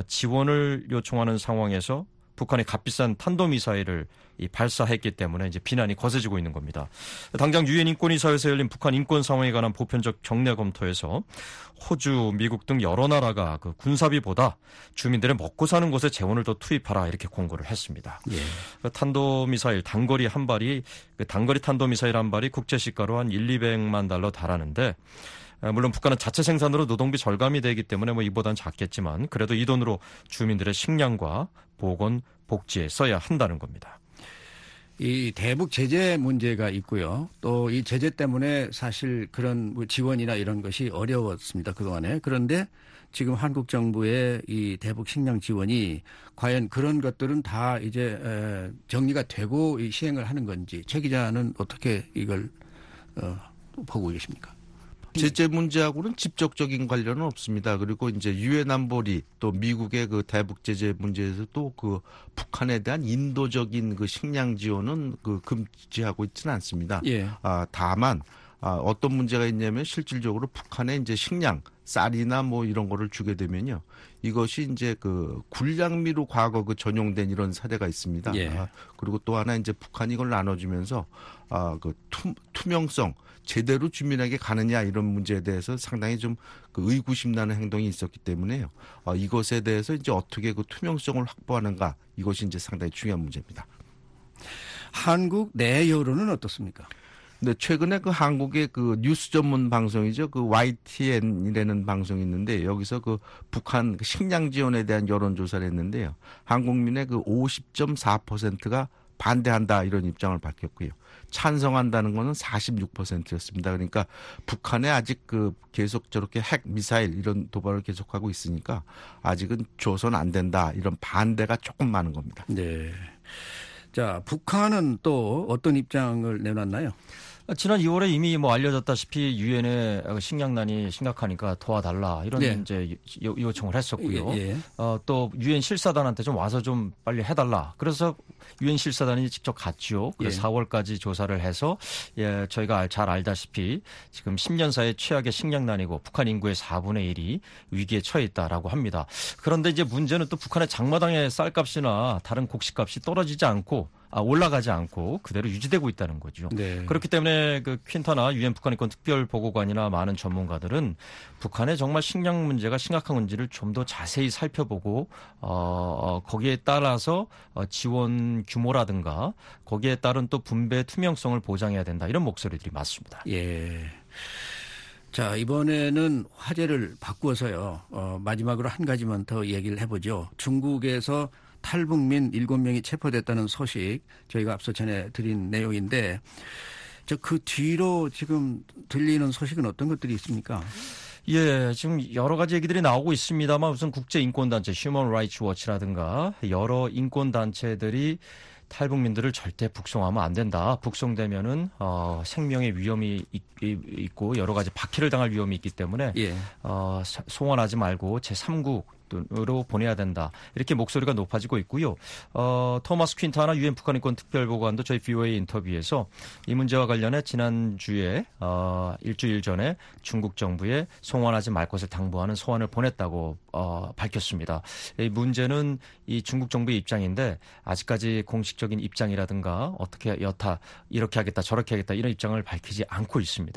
지원을 요청하는 상황에서 북한이 값비싼 탄도미사일을 발사했기 때문에 이제 비난이 거세지고 있는 겁니다. 당장 유엔 인권이사회에서 열린 북한 인권 상황에 관한 보편적 정례 검토에서 호주, 미국 등 여러 나라가 그 군사비보다 주민들의 먹고 사는 곳에 재원을 더 투입하라 이렇게 공고를 했습니다. 탄도미사일 단거리 한 발이 단거리 탄도미사일 한 발이 국제 시가로 한 200만 달러 달하는데 물론 북한은 자체 생산으로 노동비 절감이 되기 때문에 이보다는 작겠지만 그래도 이 돈으로 주민들의 식량과 보건, 복지에 써야 한다는 겁니다. 이 대북 제재 문제가 있고요. 또 이 제재 때문에 사실 그런 지원이나 이런 것이 어려웠습니다. 그동안에. 그런데 지금 한국 정부의 이 대북 식량 지원이 과연 그런 것들은 다 이제 정리가 되고 시행을 하는 건지 최 기자는 어떻게 이걸 보고 계십니까? 제재 문제하고는 직접적인 관련은 없습니다. 그리고 이제 유엔 안보리 또 미국의 그 대북 제재 문제에서도 그 북한에 대한 인도적인 그 식량 지원은 그 금지하고 있지는 않습니다. 다만 어떤 문제가 있냐면 실질적으로 북한에 이제 식량, 쌀이나 이런 거를 주게 되면요. 이것이 이제 그 군량미로 과거 그 전용된 이런 사례가 있습니다. 그리고 또 하나 이제 북한이 이걸 나눠주면서 그 투명성, 제대로 주민에게 가느냐 이런 문제에 대해서 상당히 좀 그 의구심 나는 행동이 있었기 때문에요. 이것에 대해서 이제 어떻게 그 투명성을 확보하는가 이것이 이제 상당히 중요한 문제입니다. 한국 내 여론은 어떻습니까? 네, 최근에 그 한국의 그 뉴스 전문 방송이죠. 그 YTN이라는 방송이 있는데 여기서 그 북한 식량 지원에 대한 여론조사를 했는데요. 한국민의 그 50.4%가 반대한다 이런 입장을 밝혔고요. 찬성한다는 거는 46%였습니다. 그러니까 북한에 아직 그 계속 저렇게 핵 미사일 이런 도발을 계속하고 있으니까 아직은 줘선 안 된다 이런 반대가 조금 많은 겁니다. 네. 자, 북한은 또 어떤 입장을 내놨나요? 지난 2월에 이미 알려졌다시피 유엔에 식량난이 심각하니까 도와달라 이런 이제 요청을 했었고요. 또 유엔 실사단한테 좀 와서 좀 빨리 해달라. 그래서 유엔 실사단이 직접 갔죠. 그래서 4월까지 조사를 해서 저희가 잘 알다시피 지금 10년 사이에 최악의 식량난이고 북한 인구의 4분의 1이 위기에 처해 있다라고 합니다. 그런데 이제 문제는 또 북한의 장마당의 쌀값이나 다른 곡식값이 떨어지지 않고 올라가지 않고 그대로 유지되고 있다는 거죠. 네. 그렇기 때문에 그 퀸터나 유엔 북한인권 특별보고관이나 많은 전문가들은 북한의 정말 식량 문제가 심각한 건지를 좀 더 자세히 살펴보고 거기에 따라서 지원 규모라든가 거기에 따른 또 분배 투명성을 보장해야 된다 이런 목소리들이 많습니다. 예. 자, 이번에는 화제를 바꾸어서요. 마지막으로 한 가지만 더 얘기를 해보죠. 중국에서 탈북민 7명이 체포됐다는 소식 저희가 앞서 전해드린 내용인데 그 뒤로 지금 들리는 소식은 어떤 것들이 있습니까? 예, 지금 여러 가지 얘기들이 나오고 있습니다만 우선 국제인권단체 휴먼 라이츠 워치라든가 여러 인권단체들이 탈북민들을 절대 북송하면 안 된다. 북송되면은 생명의 위험이 있고 여러 가지 박해를 당할 위험이 있기 때문에 송환하지 말고 제3국으로 보내야 된다. 이렇게 목소리가 높아지고 있고요. 토마스 퀸타나 유엔 북한인권 특별보고관도 저희 VOA 인터뷰에서 이 문제와 관련해 지난주에 일주일 전에 중국 정부에 송환하지 말 것을 당부하는 소환을 보냈다고 밝혔습니다. 이 문제는 이 중국 정부의 입장인데 아직까지 공식적인 입장이라든가 어떻게 이렇게 하겠다 저렇게 하겠다 이런 입장을 밝히지 않고 있습니다.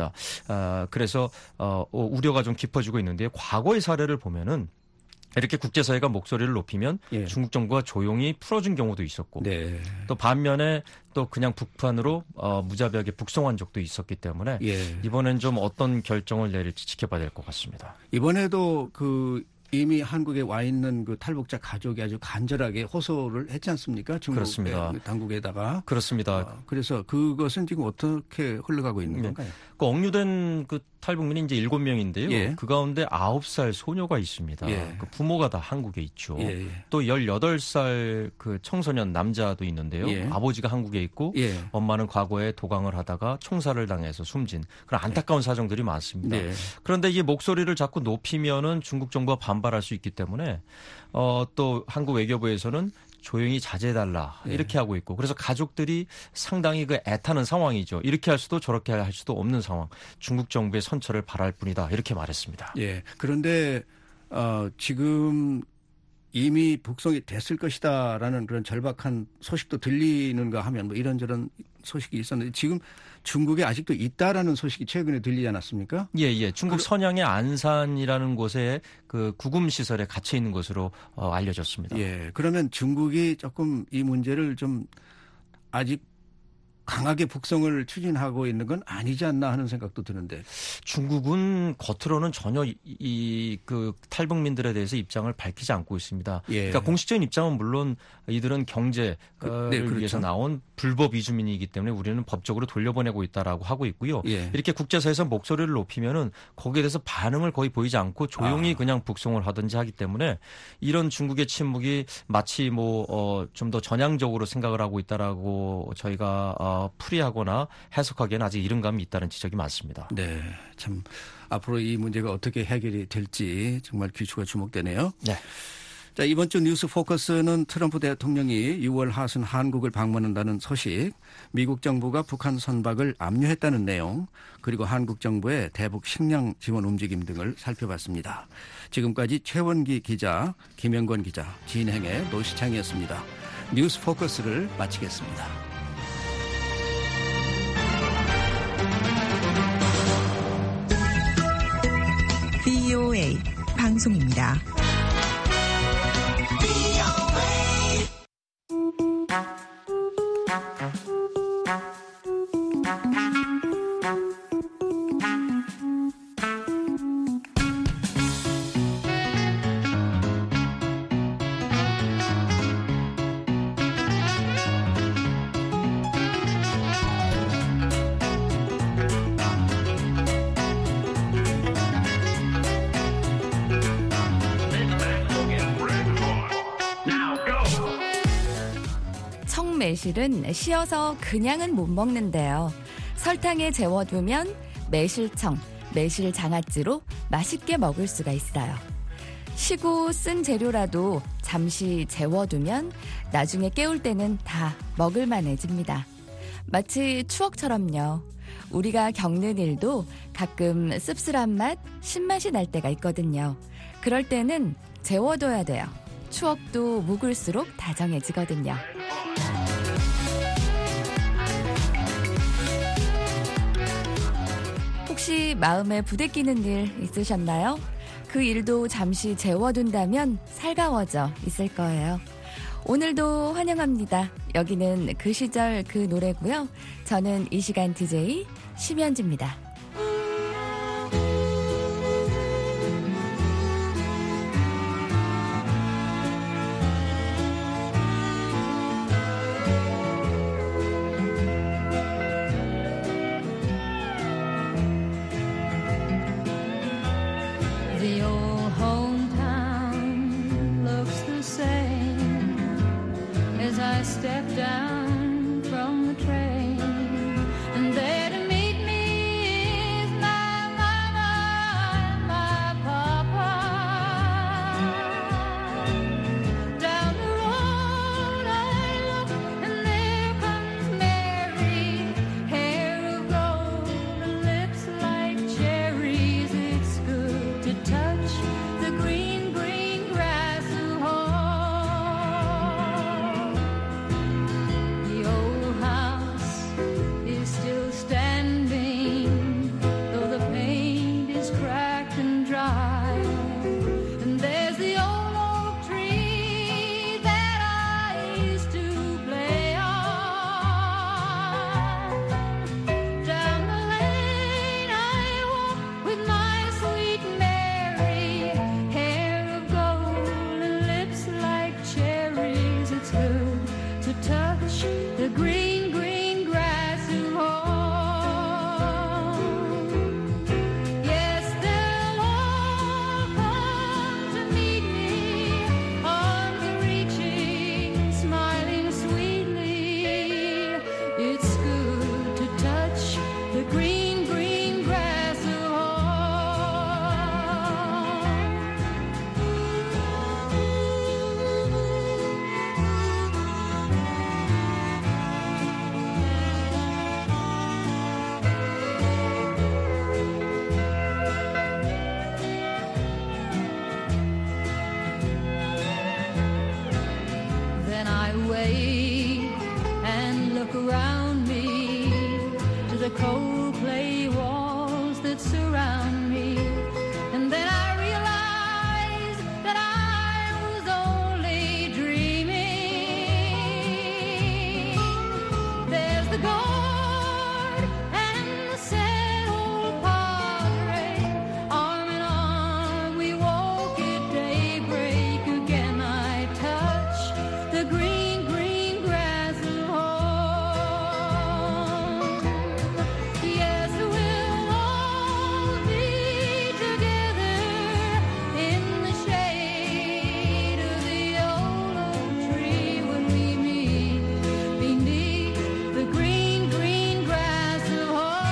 그래서 우려가 좀 깊어지고 있는데 과거의 사례를 보면은 이렇게 국제사회가 목소리를 높이면 중국 정부가 조용히 풀어준 경우도 있었고 또 반면에 또 그냥 북한으로 무자비하게 북송한 적도 있었기 때문에 이번엔 좀 어떤 결정을 내릴지 지켜봐야 될 것 같습니다. 이번에도 이미 한국에 와 있는 그 탈북자 가족이 아주 간절하게 호소를 했지 않습니까? 중국 그렇습니다. 당국에다가. 그렇습니다. 그래서 그것은 지금 어떻게 흘러가고 있는 건가요? 그 억류된 그 탈북민이 이제 7명인데요. 그 가운데 9살 소녀가 있습니다. 그 부모가 다 한국에 있죠. 또 18살 그 청소년 남자도 있는데요. 아버지가 한국에 있고 엄마는 과거에 도강을 하다가 총살을 당해서 숨진 그런 안타까운 사정들이 많습니다. 그런데 이 목소리를 자꾸 높이면은 중국 정부가 반발할 수 있기 때문에 또 한국 외교부에서는 조용히 자제해달라 이렇게 하고 있고 그래서 가족들이 상당히 애타는 상황이죠. 이렇게 할 수도 저렇게 할 수도 없는 상황. 중국 정부의 선처를 바랄 뿐이다 이렇게 말했습니다. 그런데 지금 이미 북송이 됐을 것이다라는 그런 절박한 소식도 들리는가 하면 뭐 이런저런 소식이 있었는데 지금 중국에 아직도 있다라는 소식이 최근에 들리지 않았습니까? 중국 선양의 안산이라는 곳에 그 구금 시설에 갇혀 있는 것으로 알려졌습니다. 그러면 중국이 조금 이 문제를 좀 아직 강하게 북송을 추진하고 있는 건 아니지 않나 하는 생각도 드는데. 중국은 겉으로는 전혀 그 탈북민들에 대해서 입장을 밝히지 않고 있습니다. 그러니까 공식적인 입장은 물론 이들은 경제를 위해서 나온 불법 이주민이기 때문에 우리는 법적으로 돌려보내고 있다라고 하고 있고요. 이렇게 국제사회에서 목소리를 높이면은 거기에 대해서 반응을 거의 보이지 않고 조용히 그냥 북송을 하든지 하기 때문에 이런 중국의 침묵이 마치 좀 더 전향적으로 생각을 하고 있다라고 저희가 풀이하거나 해석하기에는 아직 이른 감이 있다는 지적이 많습니다. 참 앞으로 이 문제가 어떻게 해결이 될지 정말 귀추가 주목되네요. 자, 이번 주 뉴스 포커스는 트럼프 대통령이 6월 하순 한국을 방문한다는 소식, 미국 정부가 북한 선박을 압류했다는 내용, 그리고 한국 정부의 대북 식량 지원 움직임 등을 살펴봤습니다. 지금까지 최원기 기자, 김영권 기자, 진행의 노시창이었습니다. 뉴스 포커스를 마치겠습니다. VOA 방송입니다. 매실은 씌어서 그냥은 못 먹는데요. 설탕에 재워두면 매실청, 매실장아찌로 맛있게 먹을 수가 있어요. 시고 쓴 재료라도 잠시 재워두면 나중에 깨울 때는 다 먹을만해집니다. 마치 추억처럼요. 우리가 겪는 일도 가끔 씁쓸한 맛, 신맛이 날 때가 있거든요. 그럴 때는 재워둬야 돼요. 추억도 묵을수록 다정해지거든요. 혹시 마음에 부대끼는 일 있으셨나요? 그 일도 잠시 재워둔다면 살가워져 있을 거예요. 오늘도 환영합니다. 여기는 그 시절 그 노래고요. 저는 이 시간 DJ 심현지입니다. The old hometown looks the same as I step down from the train, and there to meet me is my mama and my papa. Down the road I look, and there comes Mary, hair of gold and lips like cherries. It's good to touch the green, green grass of home. The old house is still standing, though the paint is cracked and dry. And there's the old oak tree that I used to play on. Down the lane I walk with my sweet Mary, hair of gold and lips like cherries. It's good to touch the green, green grass of home. Yes, they'll all come to meet me, arms reaching, smiling sweetly. It's good to touch the green, green grass of Then I wait and look around me to the cold clay walls that surround me. And then I realize that I was only dreaming. There's the guard and the sad old padre, arm in arm we walk at daybreak. Again I touch the green, green grass of home. Yes, we'll all be together in the shade of the old oak tree when we meet beneath the green, green grass of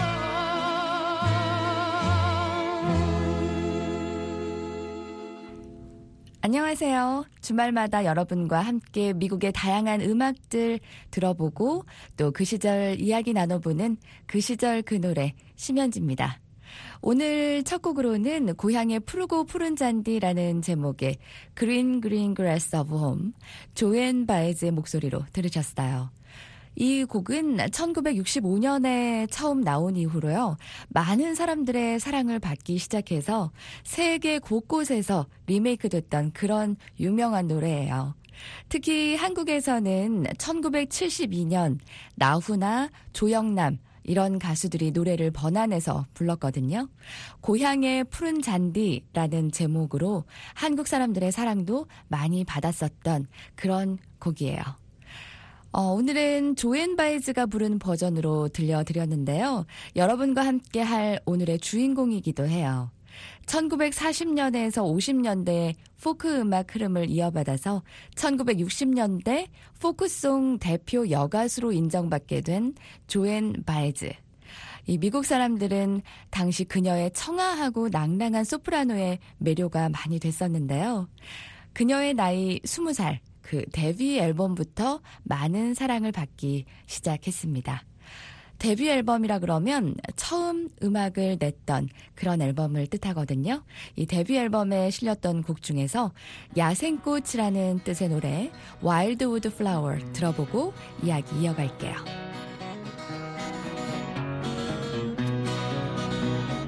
home. 안녕하세요. 주말마다 여러분과 함께 미국의 다양한 음악들 들어보고 또 그 시절 이야기 나눠보는 그 시절 그 노래 심현지입니다. 오늘 첫 곡으로는 고향의 푸르고 푸른 잔디라는 제목의 Green Green Grass of Home, 조앤 바에즈의 목소리로 들으셨어요. 이 곡은 1965년에 처음 나온 이후로요, 많은 사람들의 사랑을 받기 시작해서 세계 곳곳에서 리메이크 됐던 그런 유명한 노래예요. 특히 한국에서는 1972년 나훈아, 조영남 이런 가수들이 노래를 번안해서 불렀거든요. 고향의 푸른 잔디라는 제목으로 한국 사람들의 사랑도 많이 받았었던 그런 곡이에요. 오늘은 조앤 바이즈가 부른 버전으로 들려드렸는데요. 여러분과 함께 할 오늘의 주인공이기도 해요. 1940년에서 50년대 포크 음악 흐름을 이어받아서 1960년대 포크송 대표 여가수로 인정받게 된 조앤 바이즈. 이 미국 사람들은 당시 그녀의 청아하고 낭랑한 소프라노의 매료가 많이 됐었는데요. 그녀의 나이 20살, 그 데뷔 앨범부터 많은 사랑을 받기 시작했습니다. 데뷔 앨범이라 그러면 처음 음악을 냈던 그런 앨범을 뜻하거든요. 이 데뷔 앨범에 실렸던 곡 중에서 야생꽃이라는 뜻의 노래 Wildwood Flower 들어보고 이야기 이어갈게요.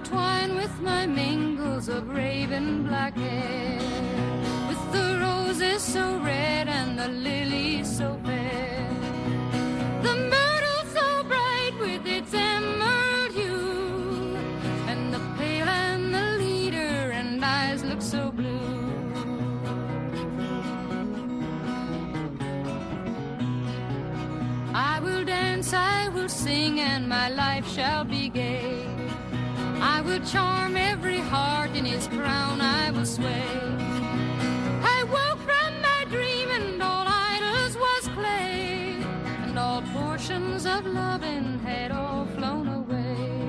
intertwine with my mingles of raven black hair, with the roses so red and the lilies so fair, the myrtle so bright with its emerald hue, and the pale and the leader and eyes look so blue. I will dance, I will sing, and my life shall be gay. I will charm every heart, in his crown I will sway. I woke from my dream, and all idols was clay, and all portions of loving had all flown away.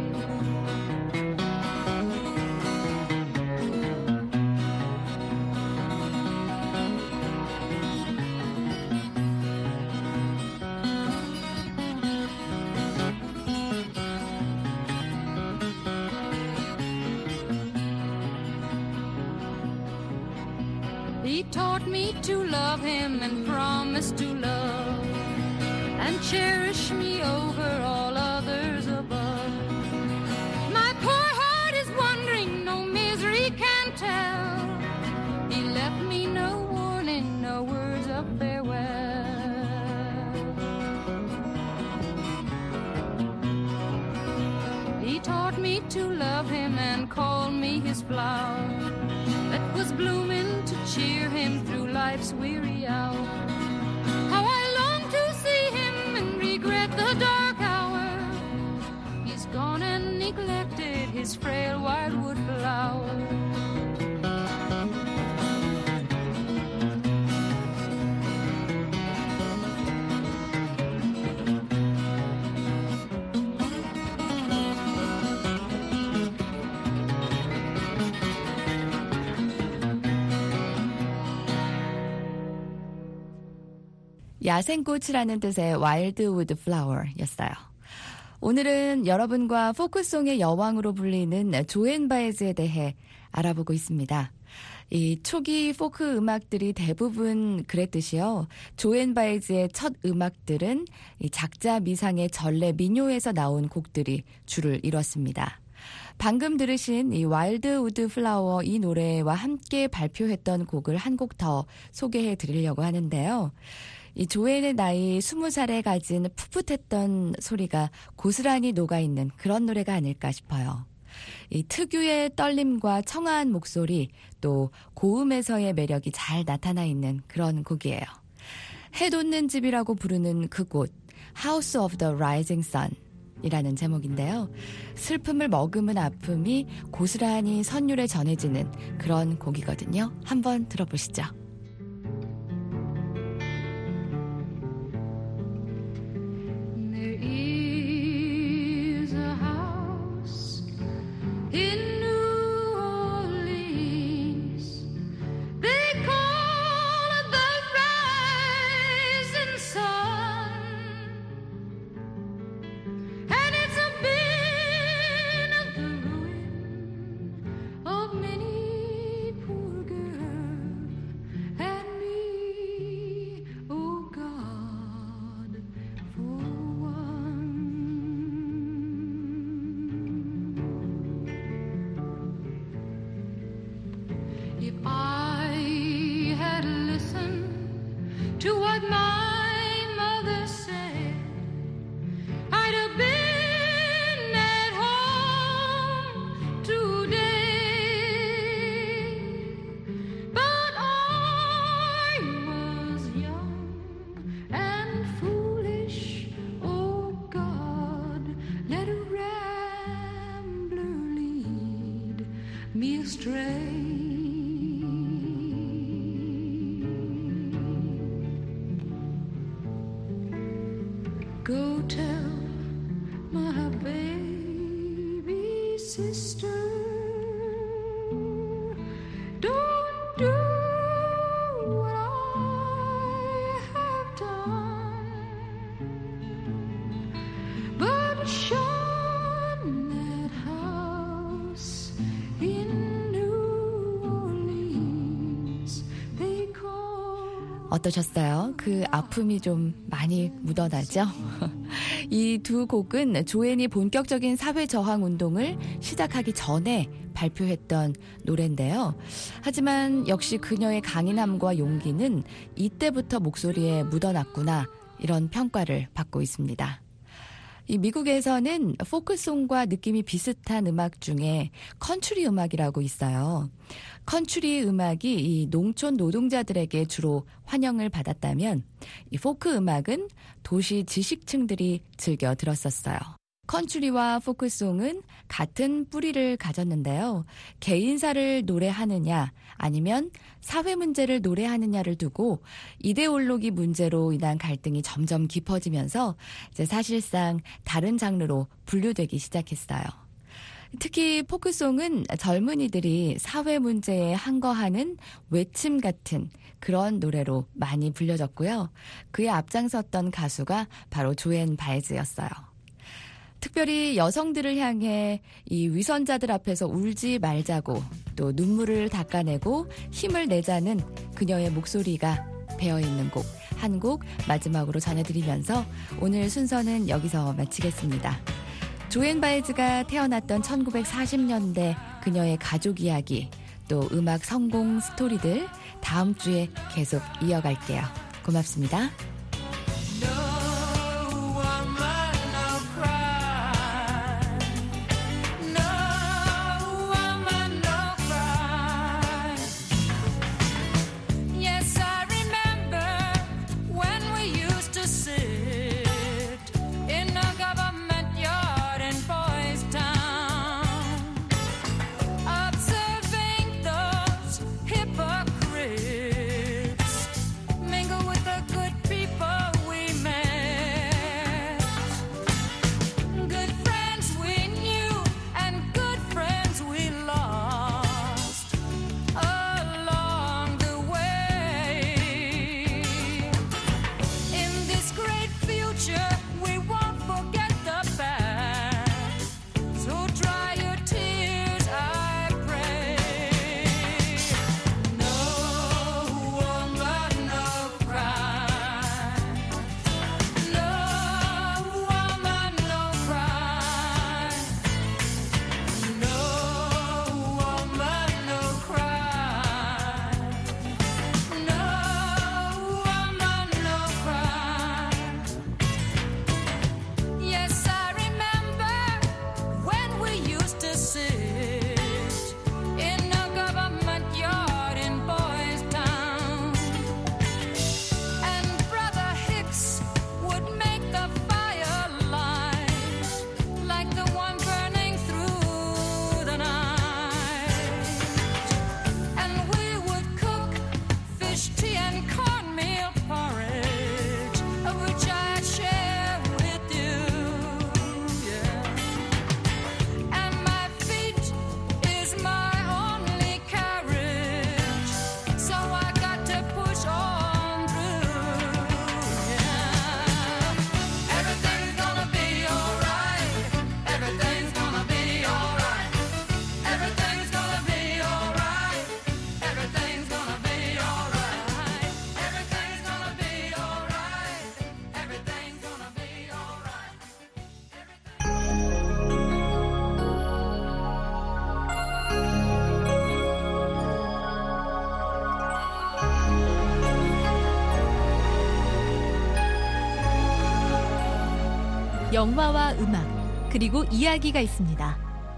He taught me to love him and promised to love and cherish me over all others above. My poor heart is wondering, no misery can tell. He left me no warning, no words of farewell. He taught me to love him and call me his flower that was blooming to cheer him through life's weary hour. How I long to see him and regret the dark hour. He's gone and neglected his frail wildwood flower. 야생꽃이라는 뜻의 와일드우드 플라워였어요. 오늘은 여러분과 포크송의 여왕으로 불리는 조앤 바에즈에 대해 알아보고 있습니다. 이 초기 포크 음악들이 대부분 그랬듯이요. 조앤 바에즈의 첫 음악들은 이 작자 미상의 전래 민요에서 나온 곡들이 주를 이뤘습니다. 방금 들으신 이 와일드우드 플라워 이 노래와 함께 발표했던 곡을 한 곡 더 소개해 드리려고 하는데요. 이 조앤의 나이 20살에 가진 풋풋했던 소리가 고스란히 녹아있는 그런 노래가 아닐까 싶어요. 이 특유의 떨림과 청아한 목소리, 또 고음에서의 매력이 잘 나타나 있는 그런 곡이에요. 해 돋는 집이라고 부르는 그 곳, House of the Rising Sun 이라는 제목인데요. 슬픔을 머금은 아픔이 고스란히 선율에 전해지는 그런 곡이거든요. 한번 들어보시죠. In New Orleans, they call it the rising sun, and it's been the ruin of many poor girls and me, oh God, for one. If I had listened to what my mother said, I'd have been at home today. But I was young and foolish, oh God, let a rambler lead me astray. Go tell my baby sister, don't do what I have done, but shun that house in New Orleans they call. 어떠셨어요? 그 아픔이 좀 많이 묻어나죠? 이 두 곡은 조앤이 본격적인 사회 저항 운동을 시작하기 전에 발표했던 노래인데요. 하지만 역시 그녀의 강인함과 용기는 이때부터 목소리에 묻어났구나, 이런 평가를 받고 있습니다. 이 미국에서는 포크송과 느낌이 비슷한 음악 중에 컨트리 음악이라고 있어요. 컨트리 음악이 이 농촌 노동자들에게 주로 환영을 받았다면 이 포크 음악은 도시 지식층들이 즐겨 들었었어요. 컨트리와 포크송은 같은 뿌리를 가졌는데요. 개인사를 노래하느냐 아니면 사회 문제를 노래하느냐를 두고 이데올로기 문제로 인한 갈등이 점점 깊어지면서 이제 사실상 다른 장르로 분류되기 시작했어요. 특히 포크송은 젊은이들이 사회 문제에 항거하는 외침 같은 그런 노래로 많이 불려졌고요. 그에 앞장섰던 가수가 바로 조앤 바에즈였어요. 특별히 여성들을 향해 이 위선자들 앞에서 울지 말자고 또 눈물을 닦아내고 힘을 내자는 그녀의 목소리가 배어있는 곡 한 곡 마지막으로 전해드리면서 오늘 순서는 여기서 마치겠습니다. 조앤 바에즈가 태어났던 1940년대 그녀의 가족 이야기 또 음악 성공 스토리들 다음 주에 계속 이어갈게요. 고맙습니다. 영화와 음악, 그리고 이야기가 있습니다.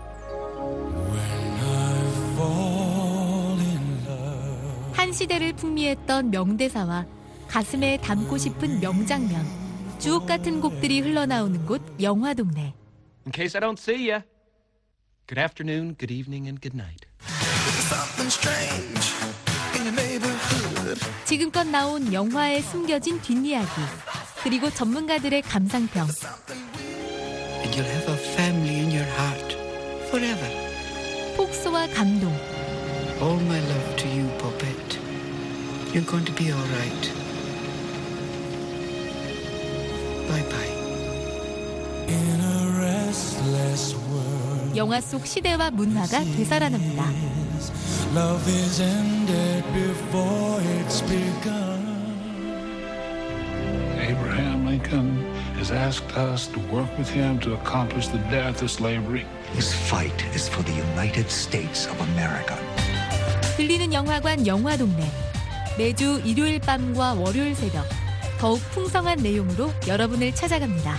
한 시대를 풍미했던 명대사와 가슴에 담고 싶은 명장면, 주옥 같은 곡들이 흘러나오는 곳 영화동네. In case I don't see ya. Good afternoon, good evening, and good night. 지금껏 나온 영화에 숨겨진 뒷이야기, 그리고 전문가들의 감상평. And you'll have a family in your heart forever. 폭소와 감동. All my love to you, Poppet. You're going to be all right. Bye-bye. In a restless world, 영화 속 시대와 문화가 되살아납니다. love is ended before it's begun. Abraham Lincoln has asked us to work with him to accomplish the death of slavery. This fight is for the United States of America. 들리는 영화관 영화동네. 매주 일요일 밤과 월요일 새벽 더욱 풍성한 내용으로 여러분을 찾아갑니다.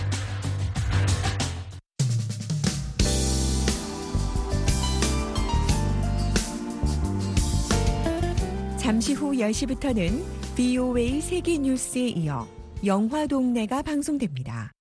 잠시 후 10시부터는 VOA 세계뉴스에 이어 영화동네가 방송됩니다.